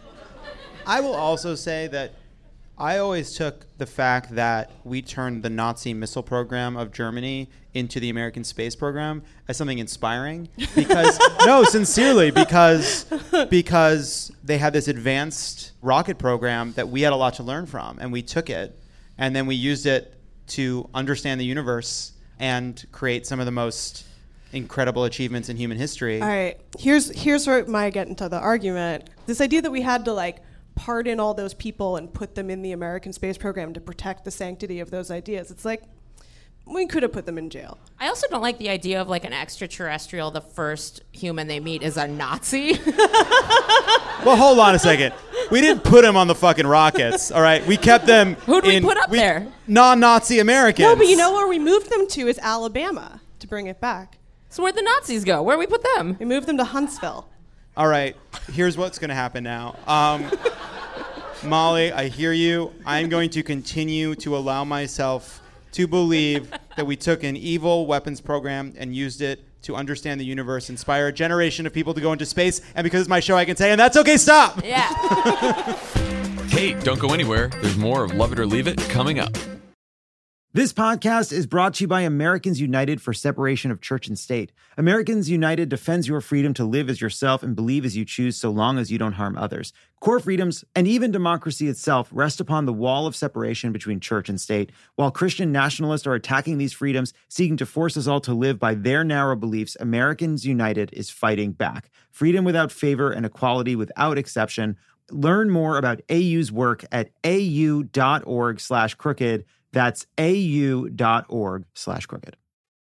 I will also say that I always took the fact that we turned the Nazi missile program of Germany into the American space program as something inspiring. Because, no, sincerely, because because they had this advanced rocket program that we had a lot to learn from, and we took it, and then we used it to understand the universe and create some of the most incredible achievements in human history. All right, here's here's where my get into the argument. This idea that we had to like pardon all those people and put them in the American space program to protect the sanctity of those ideas. It's like we could have put them in jail. I also don't like the idea of like an extraterrestrial, the first human they meet is a Nazi. Well, hold on a second. We didn't put them on the fucking rockets, all right? We kept them Who'd we in put up there? non-Nazi Americans. No, but you know where we moved them to is Alabama to bring it back. So where'd the Nazis go? Where we put them? We moved them to Huntsville. All right, here's what's going to happen now. Um, Molly, I hear you. I'm going to continue to allow myself to believe that we took an evil weapons program and used it to understand the universe, inspire a generation of people to go into space, and because it's my show, I can say, and that's okay, stop! Yeah. Hey, don't go anywhere. There's more of Love It or Leave It coming up. This podcast is brought to you by Americans United for Separation of Church and State. Americans United defends your freedom to live as yourself and believe as you choose so long as you don't harm others. Core freedoms, and even democracy itself, rest upon the wall of separation between church and state. While Christian nationalists are attacking these freedoms, seeking to force us all to live by their narrow beliefs, Americans United is fighting back. Freedom without favor and equality without exception. Learn more about A U's work at au.org slash crooked. That's au.org slash crooked.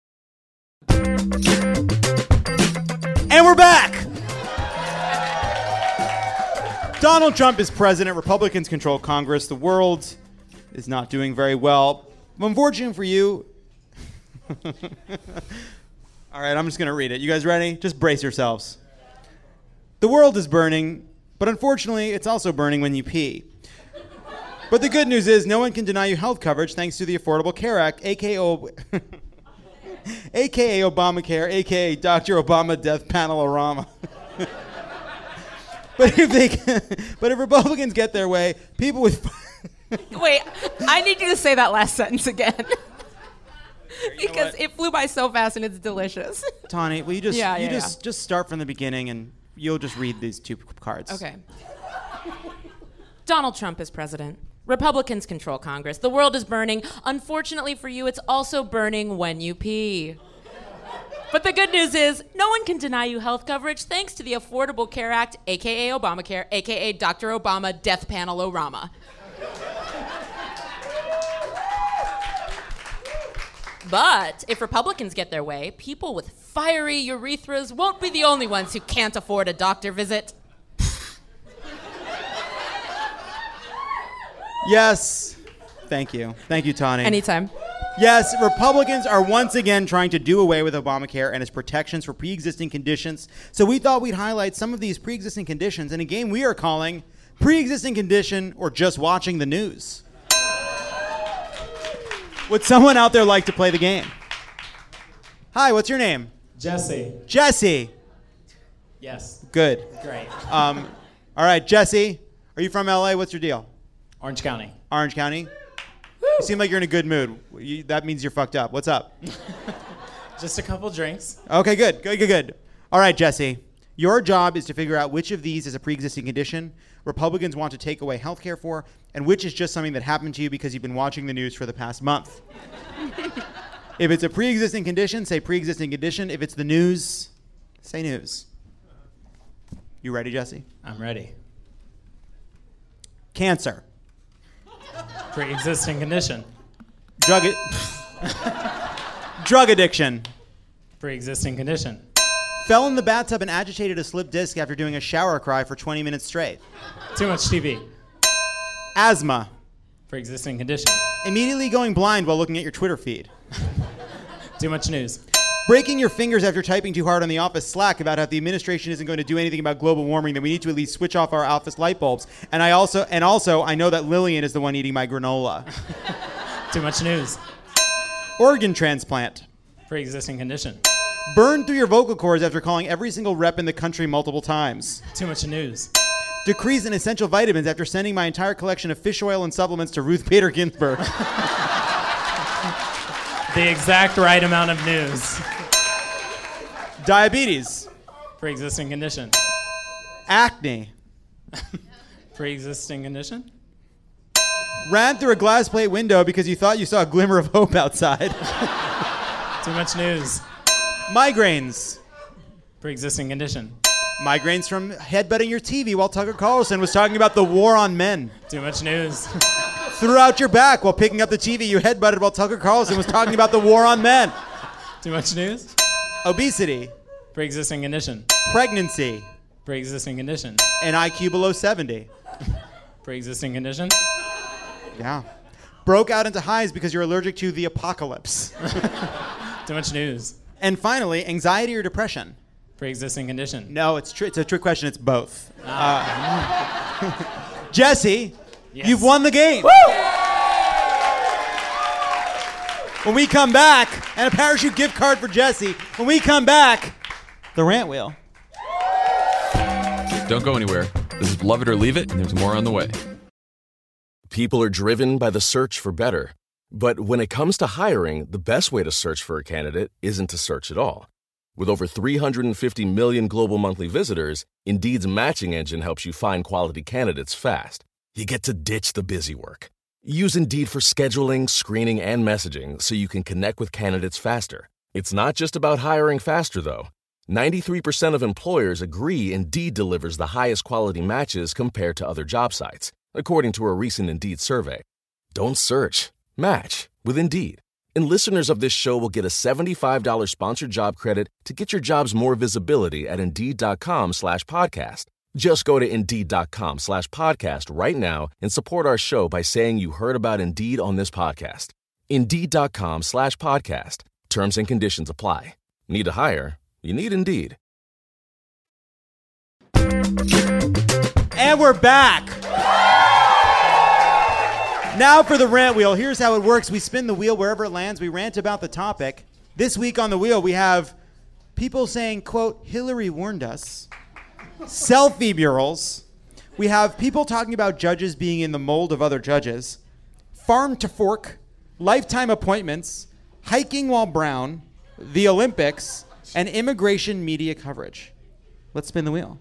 And we're back! Donald Trump is president. Republicans control Congress. The world is not doing very well. Unfortunately for you... All right, I'm just going to read it. You guys ready? Just brace yourselves. The world is burning, but unfortunately, it's also burning when you pee. But the good news is no one can deny you health coverage thanks to the Affordable Care Act, a k a. a k a. Obamacare, a k a. Doctor Obama Death Panel-orama. But if they, but if Republicans get their way, people with... Wait, I need you to say that last sentence again. Because it flew by so fast and it's delicious. Tawny, will you just Yeah, you yeah, just yeah. just start from the beginning and you'll just read these two cards. Okay. Donald Trump is president. Republicans control Congress. The world is burning. Unfortunately for you, it's also burning when you pee. But the good news is, no one can deny you health coverage thanks to the Affordable Care Act, a k a. Obamacare, a k a. Doctor Obama Death Panel-orama. But if Republicans get their way, people with fiery urethras won't be the only ones who can't afford a doctor visit. Yes. Thank you. Thank you, Tawny. Anytime. Yes, Republicans are once again trying to do away with Obamacare and its protections for pre-existing conditions. So we thought we'd highlight some of these pre-existing conditions in a game we are calling Pre-Existing Condition or Just Watching the News. Would someone out there like to play the game? Hi, what's your name? Jesse. Jesse. Yes. Good. Great. Um, all right, Jesse, are you from L A? What's your deal? Orange County. Orange County? You seem like you're in a good mood. You, that means you're fucked up. What's up? Just a couple drinks. Okay, good. Good, good, good. All right, Jesse. Your job is to figure out which of these is a pre-existing condition Republicans want to take away health care for, and which is just something that happened to you because you've been watching the news for the past month. If it's a pre-existing condition, say pre-existing condition. If it's the news, say news. You ready, Jesse? I'm ready. Cancer. Pre-existing condition. Drug, a- drug addiction. Pre-existing condition. Fell in the bathtub and agitated a slip disc after doing a shower cry for twenty minutes straight. Too much T V. Asthma. Pre-existing condition. Immediately going blind while looking at your Twitter feed. Too much news. Breaking your fingers after typing too hard on the office Slack about how the administration isn't going to do anything about global warming, that we need to at least switch off our office light bulbs. And I also, and also, I know that Lillian is the one eating my granola. Too much news. Organ transplant. Pre-existing condition. Burn through your vocal cords after calling every single rep in the country multiple times. Too much news. Decrease in essential vitamins after sending my entire collection of fish oil and supplements to Ruth Bader Ginsburg. The exact right amount of news. Diabetes. Pre-existing condition. Acne. Pre-existing condition. Ran through a glass plate window because you thought you saw a glimmer of hope outside. Too much news. Migraines. Pre-existing condition. Migraines from headbutting your T V while Tucker Carlson was talking about the war on men. Too much news. Threw out your back while picking up the T V you headbutted while Tucker Carlson was talking about the war on men. Too much news. Obesity. Pre-existing condition. Pregnancy. Pre-existing condition. An I Q below seventy. Pre-existing condition. Yeah. Broke out into hives because you're allergic to the apocalypse. Too much news. And finally, anxiety or depression. Pre-existing condition. No, it's tr- it's a trick question. It's both. Uh, Jesse, Yes. you've won the game. Woo! When we come back, and a parachute gift card for Jesse. When we come back, the rant wheel. Don't go anywhere. This is Love It or Leave It, and there's more on the way. People are driven by the search for better. But when it comes to hiring, the best way to search for a candidate isn't to search at all. With over three hundred fifty million global monthly visitors, Indeed's matching engine helps you find quality candidates fast. You get to ditch the busy work. Use Indeed for scheduling, screening, and messaging so you can connect with candidates faster. It's not just about hiring faster, though. ninety-three percent of employers agree Indeed delivers the highest quality matches compared to other job sites, according to a recent Indeed survey. Don't search. Match with Indeed. And listeners of this show will get a seventy-five dollars sponsored job credit to get your jobs more visibility at Indeed.com slash podcast. Just go to Indeed.com slash podcast right now and support our show by saying you heard about Indeed on this podcast. Indeed.com slash podcast. Terms and conditions apply. Need to hire? You need Indeed. And we're back. Now for the rant wheel. Here's how it works. We spin the wheel wherever it lands. We rant about the topic. This week on the wheel, we have people saying, quote, Hillary warned us. Selfie murals. We have people talking about judges being in the mold of other judges. Farm to fork. Lifetime appointments. Hiking while brown. The Olympics. And immigration media coverage. Let's spin the wheel.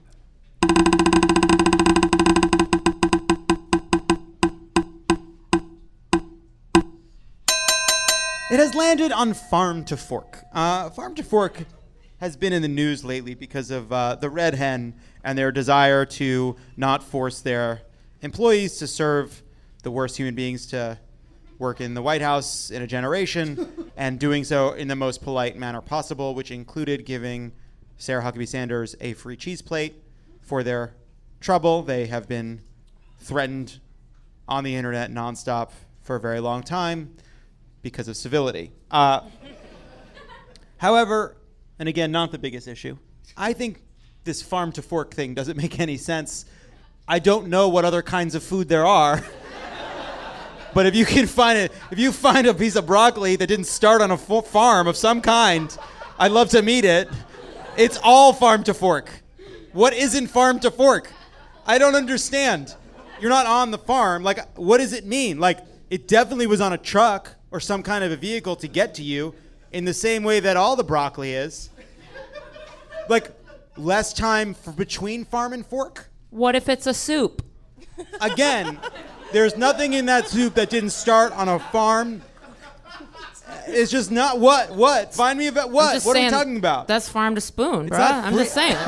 It has landed on Farm to Fork. Uh, Farm to Fork has been in the news lately because of uh, the Red Hen and their desire to not force their employees to serve the worst human beings to work in the White House in a generation, and doing so in the most polite manner possible, which included giving Sarah Huckabee Sanders a free cheese plate for their trouble. They have been threatened on the internet nonstop for a very long time because of civility. Uh, however, and again, not the biggest issue, I think this farm to fork thing doesn't make any sense. I don't know what other kinds of food there are. But if you can find it, if you find a piece of broccoli that didn't start on a fo- farm of some kind, I'd love to meet it. It's all farm to fork. What isn't farm to fork? I don't understand. You're not on the farm. Like, what does it mean? Like, it definitely was on a truck or some kind of a vehicle to get to you, in the same way that all the broccoli is. Like, less time for between farm and fork? What if it's a soup? Again, there's nothing in that soup that didn't start on a farm. It's just not what? What? Find me about what? What saying, are we talking about? That's farm to spoon, It's bruh. not I'm free- just saying.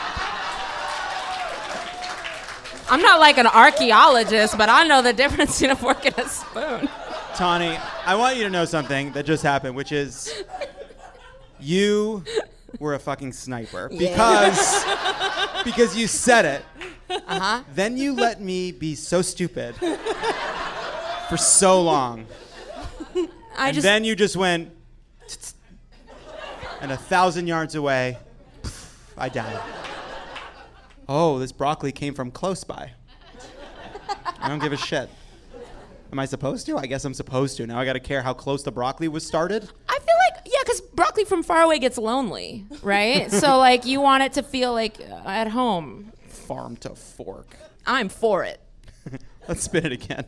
I'm not like an archaeologist, but I know the difference between a fork and a spoon. Tawny, I want you to know something that just happened, which is you were a fucking sniper. Because, because you said it. Uh-huh. Then you let me be so stupid for so long. I and just then you just went, tsk, and a thousand yards away, I died. Oh, this broccoli came from close by. I don't give a shit. Am I supposed to? I guess I'm supposed to. Now I got to care how close the broccoli was started? I feel like, yeah, because broccoli from far away gets lonely, right? So, like, you want it to feel like uh, at home. Farm to fork. I'm for it. Let's spin it again.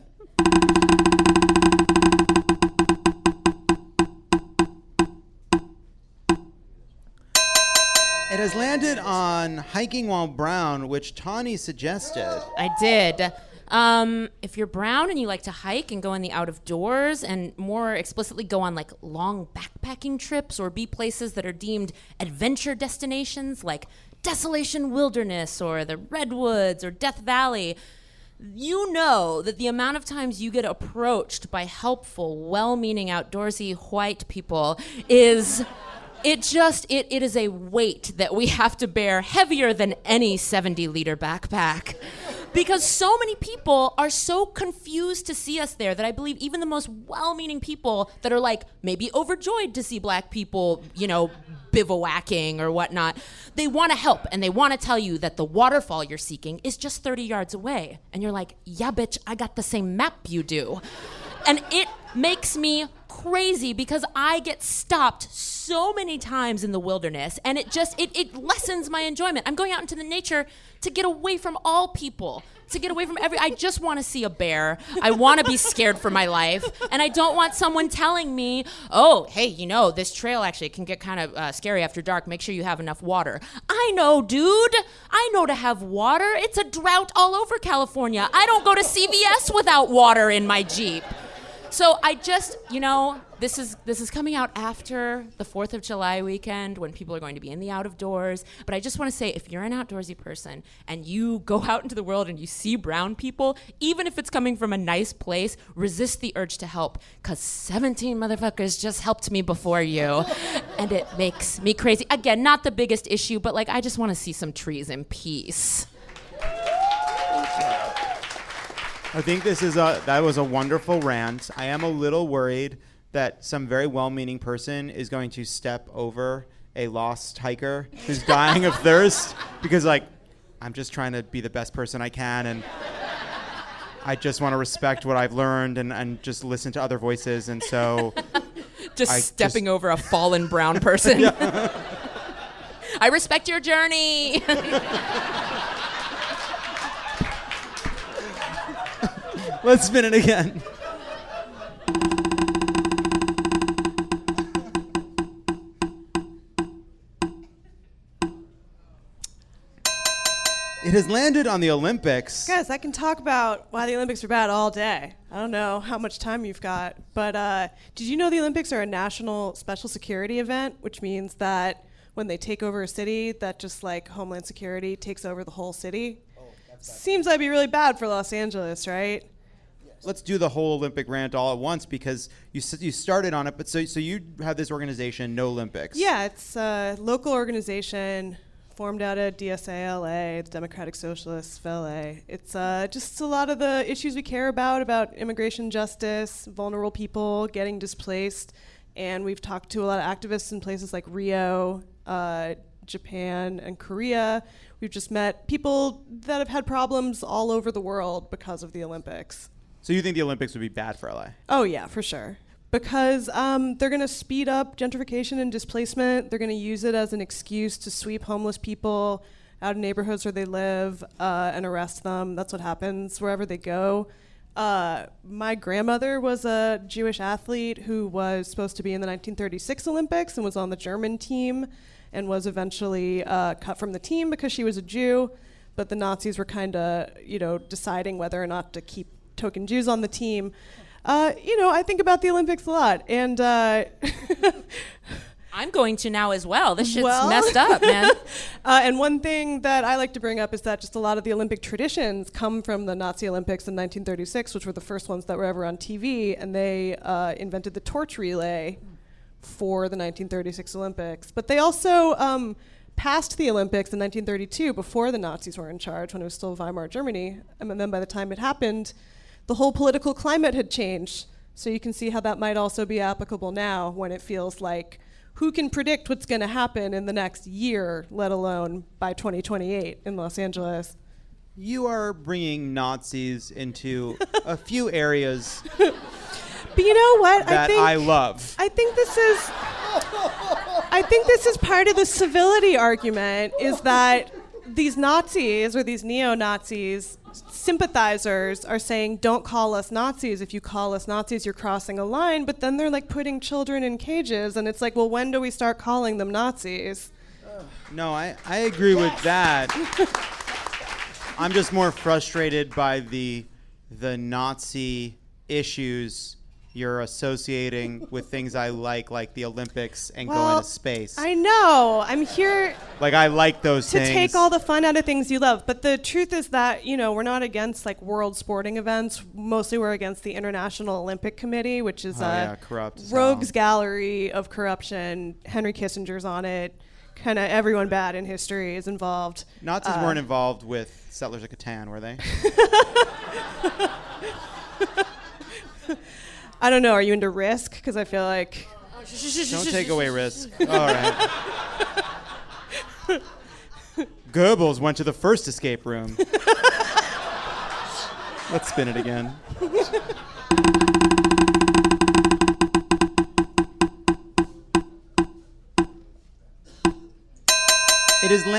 It has landed on hiking while brown, which Tawny suggested. I did. Um, if you're brown and you like to hike and go in the out of doors, and more explicitly go on like long backpacking trips or be places that are deemed adventure destinations like Desolation Wilderness or the Redwoods or Death Valley, you know that the amount of times you get approached by helpful, well-meaning, outdoorsy white people is... It just, it, it is a weight that we have to bear heavier than any seventy-liter backpack. Because so many people are so confused to see us there that I believe even the most well-meaning people that are like maybe overjoyed to see black people, you know, bivouacking or whatnot, they want to help and they want to tell you that the waterfall you're seeking is just thirty yards away. And you're like, yeah, bitch, I got the same map you do. And it makes me crazy because I get stopped so many times in the wilderness, and it just it, it lessens my enjoyment. I'm going out into the nature to get away from all people, to get away from every I just want to see a bear. I want to be scared for my life, and I don't want someone telling me, oh, hey, you know, this trail actually can get kind of uh, scary after dark. Make sure you have enough water. I know, dude. I know to have water. It's a drought all over California. I don't go to C V S without water in my Jeep. So I just, you know, this is this is coming out after the fourth of July weekend when people are going to be in the out of doors. But I just want to say, if you're an outdoorsy person and you go out into the world and you see brown people, even if it's coming from a nice place, resist the urge to help, because seventeen motherfuckers just helped me before you. And it makes me crazy. Again, not the biggest issue, but like I just want to see some trees in peace. I think this is a that was a wonderful rant. I am a little worried that some very well-meaning person is going to step over a lost hiker who's dying of thirst because, like, I'm just trying to be the best person I can, and I just want to respect what I've learned and, and just listen to other voices, and so just I stepping just, over a fallen brown person. I respect your journey. Let's spin it again. It has landed on the Olympics. Guys, I can talk about why the Olympics are bad all day. I don't know how much time you've got, but uh, did you know the Olympics are a national special security event, which means that when they take over a city, that just like Homeland Security takes over the whole city? Oh, that's bad. Seems like it'd be really bad for Los Angeles, right? Let's do the whole Olympic rant all at once because you you started on it, but so so you have this organization, No Olympics. Yeah, it's a local organization formed out of D S A L A, the Democratic Socialists of L A. It's uh, just a lot of the issues we care about, about immigration justice, vulnerable people getting displaced, and we've talked to a lot of activists in places like Rio, uh, Japan, and Korea. We've just met people that have had problems all over the world because of the Olympics. So you think the Olympics would be bad for L A? Oh, yeah, for sure. Because um, they're going to speed up gentrification and displacement. They're going to use it as an excuse to sweep homeless people out of neighborhoods where they live uh, and arrest them. That's what happens wherever they go. Uh, my grandmother was a Jewish athlete who was supposed to be in the nineteen thirty-six Olympics and was on the German team and was eventually uh, cut from the team because she was a Jew. But the Nazis were kind of, you know, deciding whether or not to keep token Jews on the team. Uh, you know, I think about the Olympics a lot, and uh, I'm going to now as well. This shit's well, messed up, man. uh, and one thing that I like to bring up is that just a lot of the Olympic traditions come from the Nazi Olympics in nineteen thirty-six, which were the first ones that were ever on T V, and they uh, invented the torch relay for the nineteen thirty-six Olympics. But they also um, passed the Olympics in nineteen thirty-two before the Nazis were in charge, when it was still Weimar Germany, and then by the time it happened, the whole political climate had changed. So you can see how that might also be applicable now when it feels like who can predict what's going to happen in the next year, let alone by twenty twenty-eight in Los Angeles. You are bringing Nazis into a few areas but you know what? that I, think, I love. I think this is I think this is part of the civility argument, is that these Nazis or these neo-Nazis sympathizers are saying, don't call us Nazis. If you call us Nazis, you're crossing a line. But then they're like putting children in cages, and it's like, well, when do we start calling them Nazis? No, I, I agree with that. I'm just more frustrated by the the Nazi issues you're associating with things I like, like the Olympics and well, going to space. I know. I'm here like I like those to things. take all the fun out of things you love. But the truth is that, you know, we're not against like world sporting events. Mostly we're against the International Olympic Committee, which is oh, a yeah, corrupt rogues gallery of corruption. Henry Kissinger's on it. Kind of everyone bad in history is involved. Nazis uh, weren't involved with Settlers of Catan, were they? I don't know. Are you into Risk? Because I feel like... Don't take away Risk. All right. Goebbels went to the first escape room. Let's spin it again.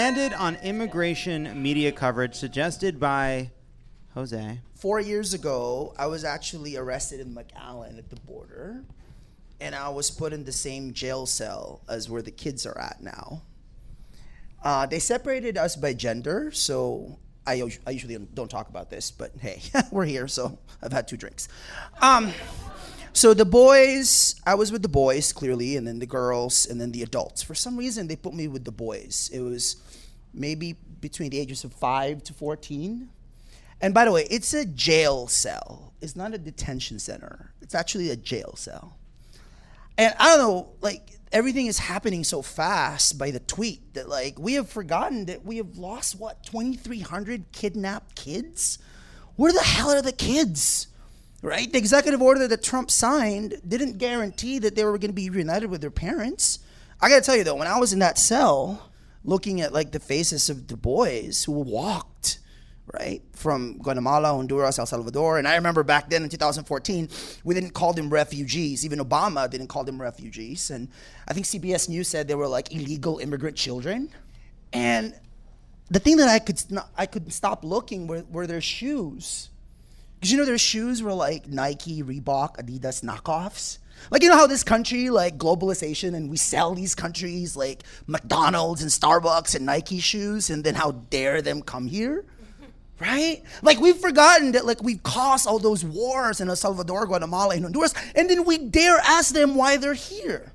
landed on immigration media coverage suggested by Jose. Four years ago, I was actually arrested in McAllen at the border, and I was put in the same jail cell as where the kids are at now. Uh, they separated us by gender, so I, I usually don't talk about this, but hey, we're here, so I've had two drinks. Um, so the boys, I was with the boys, clearly, and then the girls, and then the adults. For some reason, they put me with the boys. It was maybe between the ages of five to fourteen. And by the way, it's a jail cell. It's not a detention center. It's actually a jail cell. And I don't know, like, everything is happening so fast by the tweet that, like, we have forgotten that we have lost, what, twenty-three hundred kidnapped kids? Where the hell are the kids? Right? The executive order that Trump signed didn't guarantee that they were going to be reunited with their parents. I got to tell you, though, when I was in that cell, looking at, like, the faces of the boys who walked, right, from Guatemala, Honduras, El Salvador. And I remember back then in two thousand fourteen, we didn't call them refugees. Even Obama didn't call them refugees. And I think C B S News said they were like illegal immigrant children. And the thing that I could not, I couldn't stop looking were, were their shoes. Because you know their shoes were like Nike, Reebok, Adidas knockoffs. Like, you know how this country, like globalization, and we sell these countries like McDonald's and Starbucks and Nike shoes, and then how dare them come here? Right? Like, we've forgotten that, like, we've caused all those wars in El Salvador, Guatemala, and Honduras, and then we dare ask them why they're here.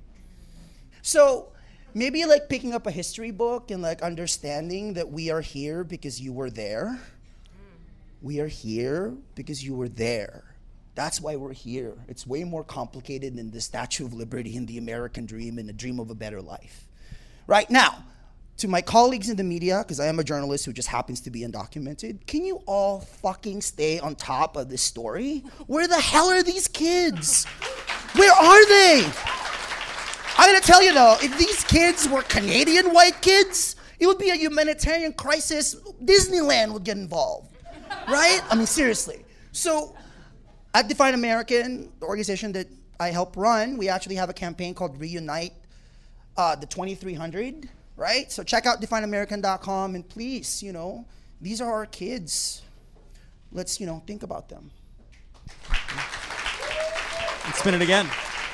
So maybe, like, picking up a history book and, like, understanding that we are here because you were there. We are here because you were there. That's why we're here. It's way more complicated than the Statue of Liberty and the American dream and the dream of a better life. Right? Now, to my colleagues in the media, because I am a journalist who just happens to be undocumented, can you all fucking stay on top of this story? Where the hell are these kids? Where are they? I'm gonna tell you though, if these kids were Canadian white kids, it would be a humanitarian crisis. Disneyland would get involved, right? I mean, seriously. So at Define American, the organization that I help run, we actually have a campaign called Reunite uh, the twenty-three hundred. Right? So check out define american dot com, and please, you know, these are our kids. Let's, you know, think about them. Let's spin it again.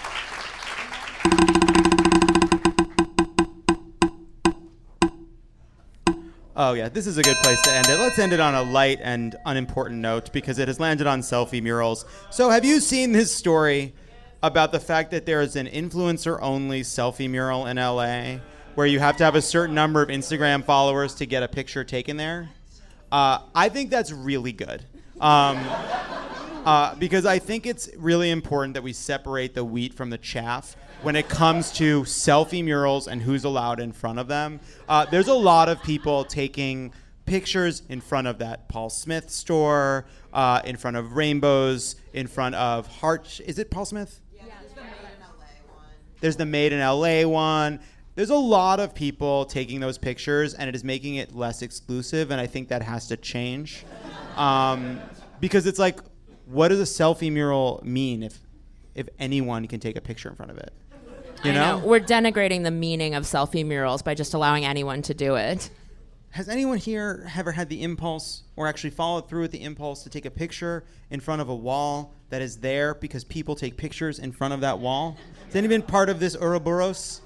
Oh yeah, this is a good place to end it. Let's end it on a light and unimportant note because it has landed on selfie murals. So have you seen this story about the fact that there is an influencer-only selfie mural in L A where you have to have a certain number of Instagram followers to get a picture taken there? Uh, I think that's really good. Um, uh, because I think it's really important that we separate the wheat from the chaff when it comes to selfie murals and who's allowed in front of them. Uh, there's a lot of people taking pictures in front of that Paul Smith store, uh, in front of rainbows, in front of heart. Is it Paul Smith? Yeah, there's the Made in L A one. There's the Made in L A one. There's a lot of people taking those pictures, and it is making it less exclusive, and I think that has to change. Um, because it's like, what does a selfie mural mean if if anyone can take a picture in front of it? You know? I know. We're denigrating the meaning of selfie murals by just allowing anyone to do it. Has anyone here ever had the impulse or actually followed through with the impulse to take a picture in front of a wall that is there because people take pictures in front of that wall? Has anyone been part of this Ouroboros?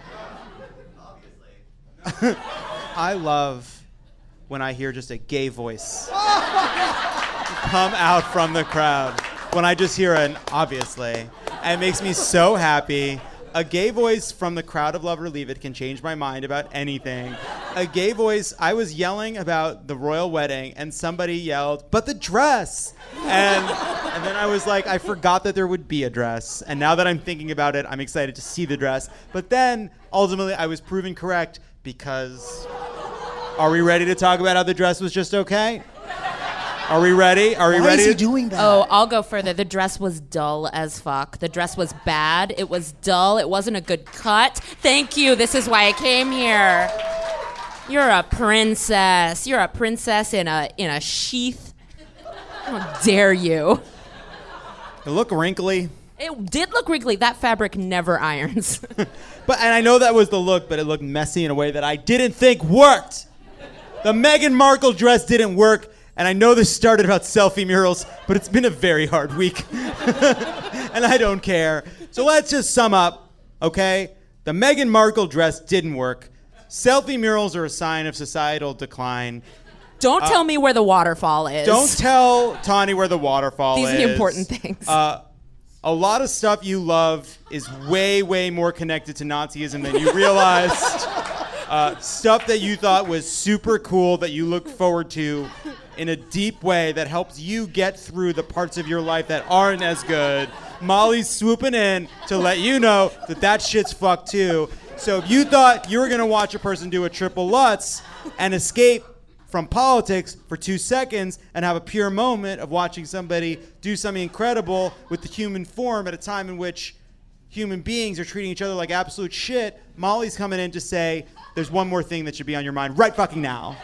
I love when I hear just a gay voice come out from the crowd. When I just hear an obviously. It makes me so happy. A gay voice from the crowd of Love or Leave It can change my mind about anything. A gay voice, I was yelling about the royal wedding and somebody yelled, but the dress! And and then I was like, I forgot that there would be a dress. And now that I'm thinking about it, I'm excited to see the dress. But then, ultimately, I was proven correct because, are we ready to talk about how the dress was just okay? Are we ready? Are we Why ready? is he to- doing that? Oh, I'll go further. The dress was dull as fuck. The dress was bad. It was dull. It wasn't a good cut. Thank you. This is why I came here. You're a princess. You're a princess in a in a sheath. How dare you? It looked wrinkly. It did look wrinkly. That fabric never irons. But and I know that was the look, but it looked messy in a way that I didn't think worked. The Meghan Markle dress didn't work, and I know this started about selfie murals, but it's been a very hard week. And I don't care. So let's just sum up, okay? The Meghan Markle dress didn't work. Selfie murals are a sign of societal decline. Don't Uh, tell me where the waterfall is. Don't tell Tawny where the waterfall These is. are the important things. Uh, a lot of stuff you love is way, way more connected to Nazism than you realized. Uh, stuff that you thought was super cool that you look forward to in a deep way that helps you get through the parts of your life that aren't as good. Molly's swooping in to let you know that that shit's fucked too. So if you thought you were going to watch a person do a triple Lutz and escape from politics for two seconds and have a pure moment of watching somebody do something incredible with the human form at a time in which human beings are treating each other like absolute shit, Molly's coming in to say, there's one more thing that should be on your mind right fucking now.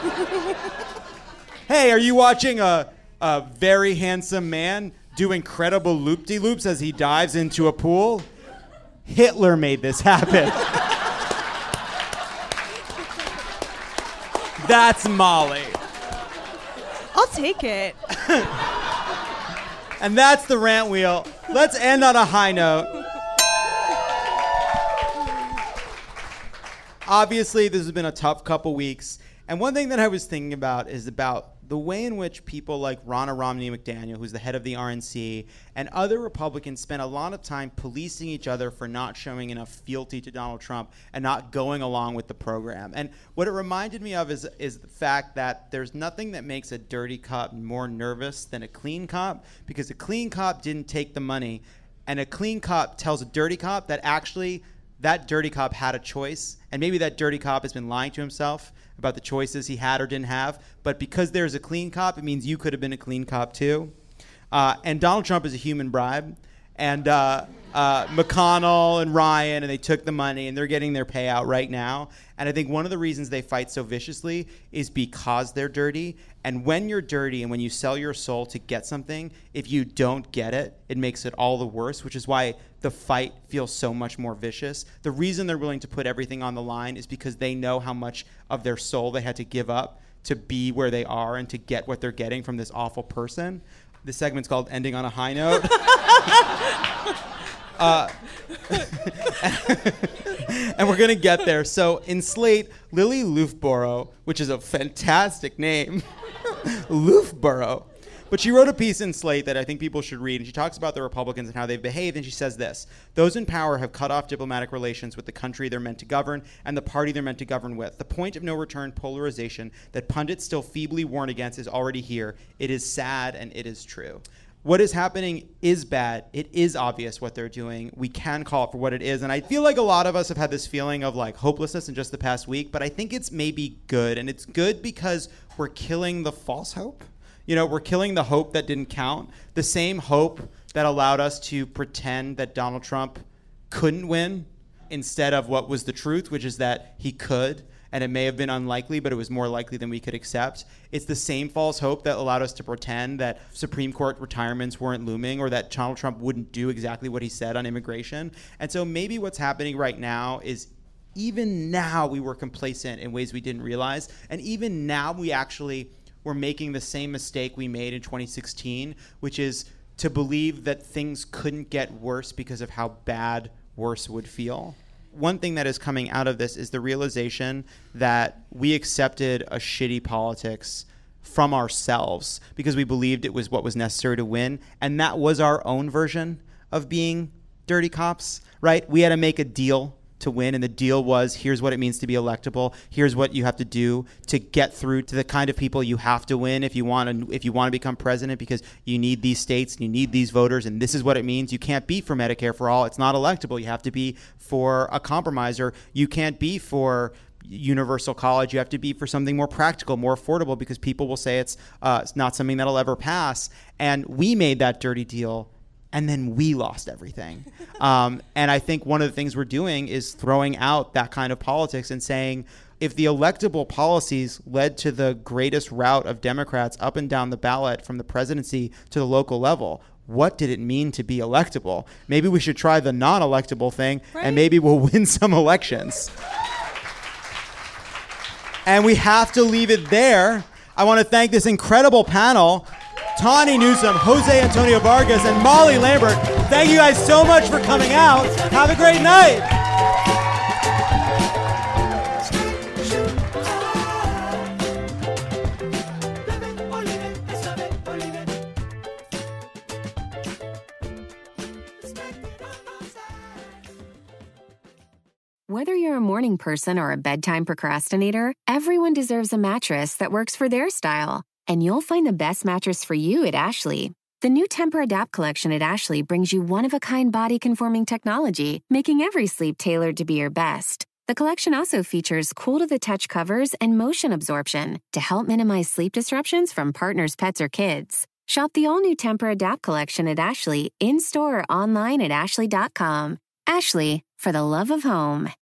Hey, are you watching a, a very handsome man do incredible loop-de-loops as he dives into a pool? Hitler made this happen. That's Molly. I'll take it. And that's the rant wheel. Let's end on a high note. Obviously, this has been a tough couple weeks. And one thing that I was thinking about is about the way in which people like Ronna Romney McDaniel, who's the head of the R N C, and other Republicans spent a lot of time policing each other for not showing enough fealty to Donald Trump and not going along with the program. And what it reminded me of is, is the fact that there's nothing that makes a dirty cop more nervous than a clean cop, because a clean cop didn't take the money, and a clean cop tells a dirty cop that actually that dirty cop had a choice, and maybe that dirty cop has been lying to himself about the choices he had or didn't have, but because there's a clean cop, it means you could have been a clean cop too. Uh, and Donald Trump is a human bribe, and uh, uh, McConnell and Ryan, and they took the money, and they're getting their payout right now. And I think one of the reasons they fight so viciously is because they're dirty. And when you're dirty and when you sell your soul to get something, if you don't get it, it makes it all the worse, which is why the fight feels so much more vicious. The reason they're willing to put everything on the line is because they know how much of their soul they had to give up to be where they are and to get what they're getting from this awful person. This segment's called Ending on a High Note. uh, and we're going to get there. So in Slate, Lily Loughborough, which is a fantastic name, Loughborough. But she wrote a piece in Slate that I think people should read, and she talks about the Republicans and how they've behaved, and she says this: those in power have cut off diplomatic relations with the country they're meant to govern and the party they're meant to govern with. The point of no return polarization that pundits still feebly warn against is already here. It is sad, and it is true. What is happening is bad. It is obvious what they're doing. We can call it for what it is. And I feel like a lot of us have had this feeling of like hopelessness in just the past week, but I think it's maybe good. And it's good because we're killing the false hope. You know, we're killing the hope that didn't count. The same hope that allowed us to pretend that Donald Trump couldn't win instead of what was the truth, which is that he could. And it may have been unlikely, but it was more likely than we could accept. It's the same false hope that allowed us to pretend that Supreme Court retirements weren't looming or that Donald Trump wouldn't do exactly what he said on immigration. And so maybe what's happening right now is even now we were complacent in ways we didn't realize. And even now we actually were making the same mistake we made in twenty sixteen, which is to believe that things couldn't get worse because of how bad worse would feel. One thing that is coming out of this is the realization that we accepted a shitty politics from ourselves because we believed it was what was necessary to win. And that was our own version of being dirty cops, right? We had to make a deal to win, and the deal was, here's what it means to be electable. Here's what you have to do to get through to the kind of people you have to win if you want to if you want to become president, because you need these states and you need these voters, and this is what it means. You can't be for Medicare for all. It's not electable. You have to be for a compromiser. You can't be for universal college. You have to be for something more practical, more affordable, because people will say it's, uh, it's not something that'll ever pass. And we made that dirty deal, and then we lost everything. Um, and I think one of the things we're doing is throwing out that kind of politics and saying, if the electable policies led to the greatest rout of Democrats up and down the ballot from the presidency to the local level, what did it mean to be electable? Maybe we should try the non-electable thing, Right. and maybe we'll win some elections. And we have to leave it there. I want to thank this incredible panel, Tawny Newsome, Jose Antonio Vargas, and Molly Lambert. Thank you guys so much for coming out. Have a great night. Whether you're a morning person or a bedtime procrastinator, everyone deserves a mattress that works for their style. And you'll find the best mattress for you at Ashley. The new Temper-Adapt collection at Ashley brings you one-of-a-kind body-conforming technology, making every sleep tailored to be your best. The collection also features cool-to-the-touch covers and motion absorption to help minimize sleep disruptions from partners, pets, or kids. Shop the all-new Temper-Adapt collection at Ashley, in-store or online at ashley dot com. Ashley, for the love of home.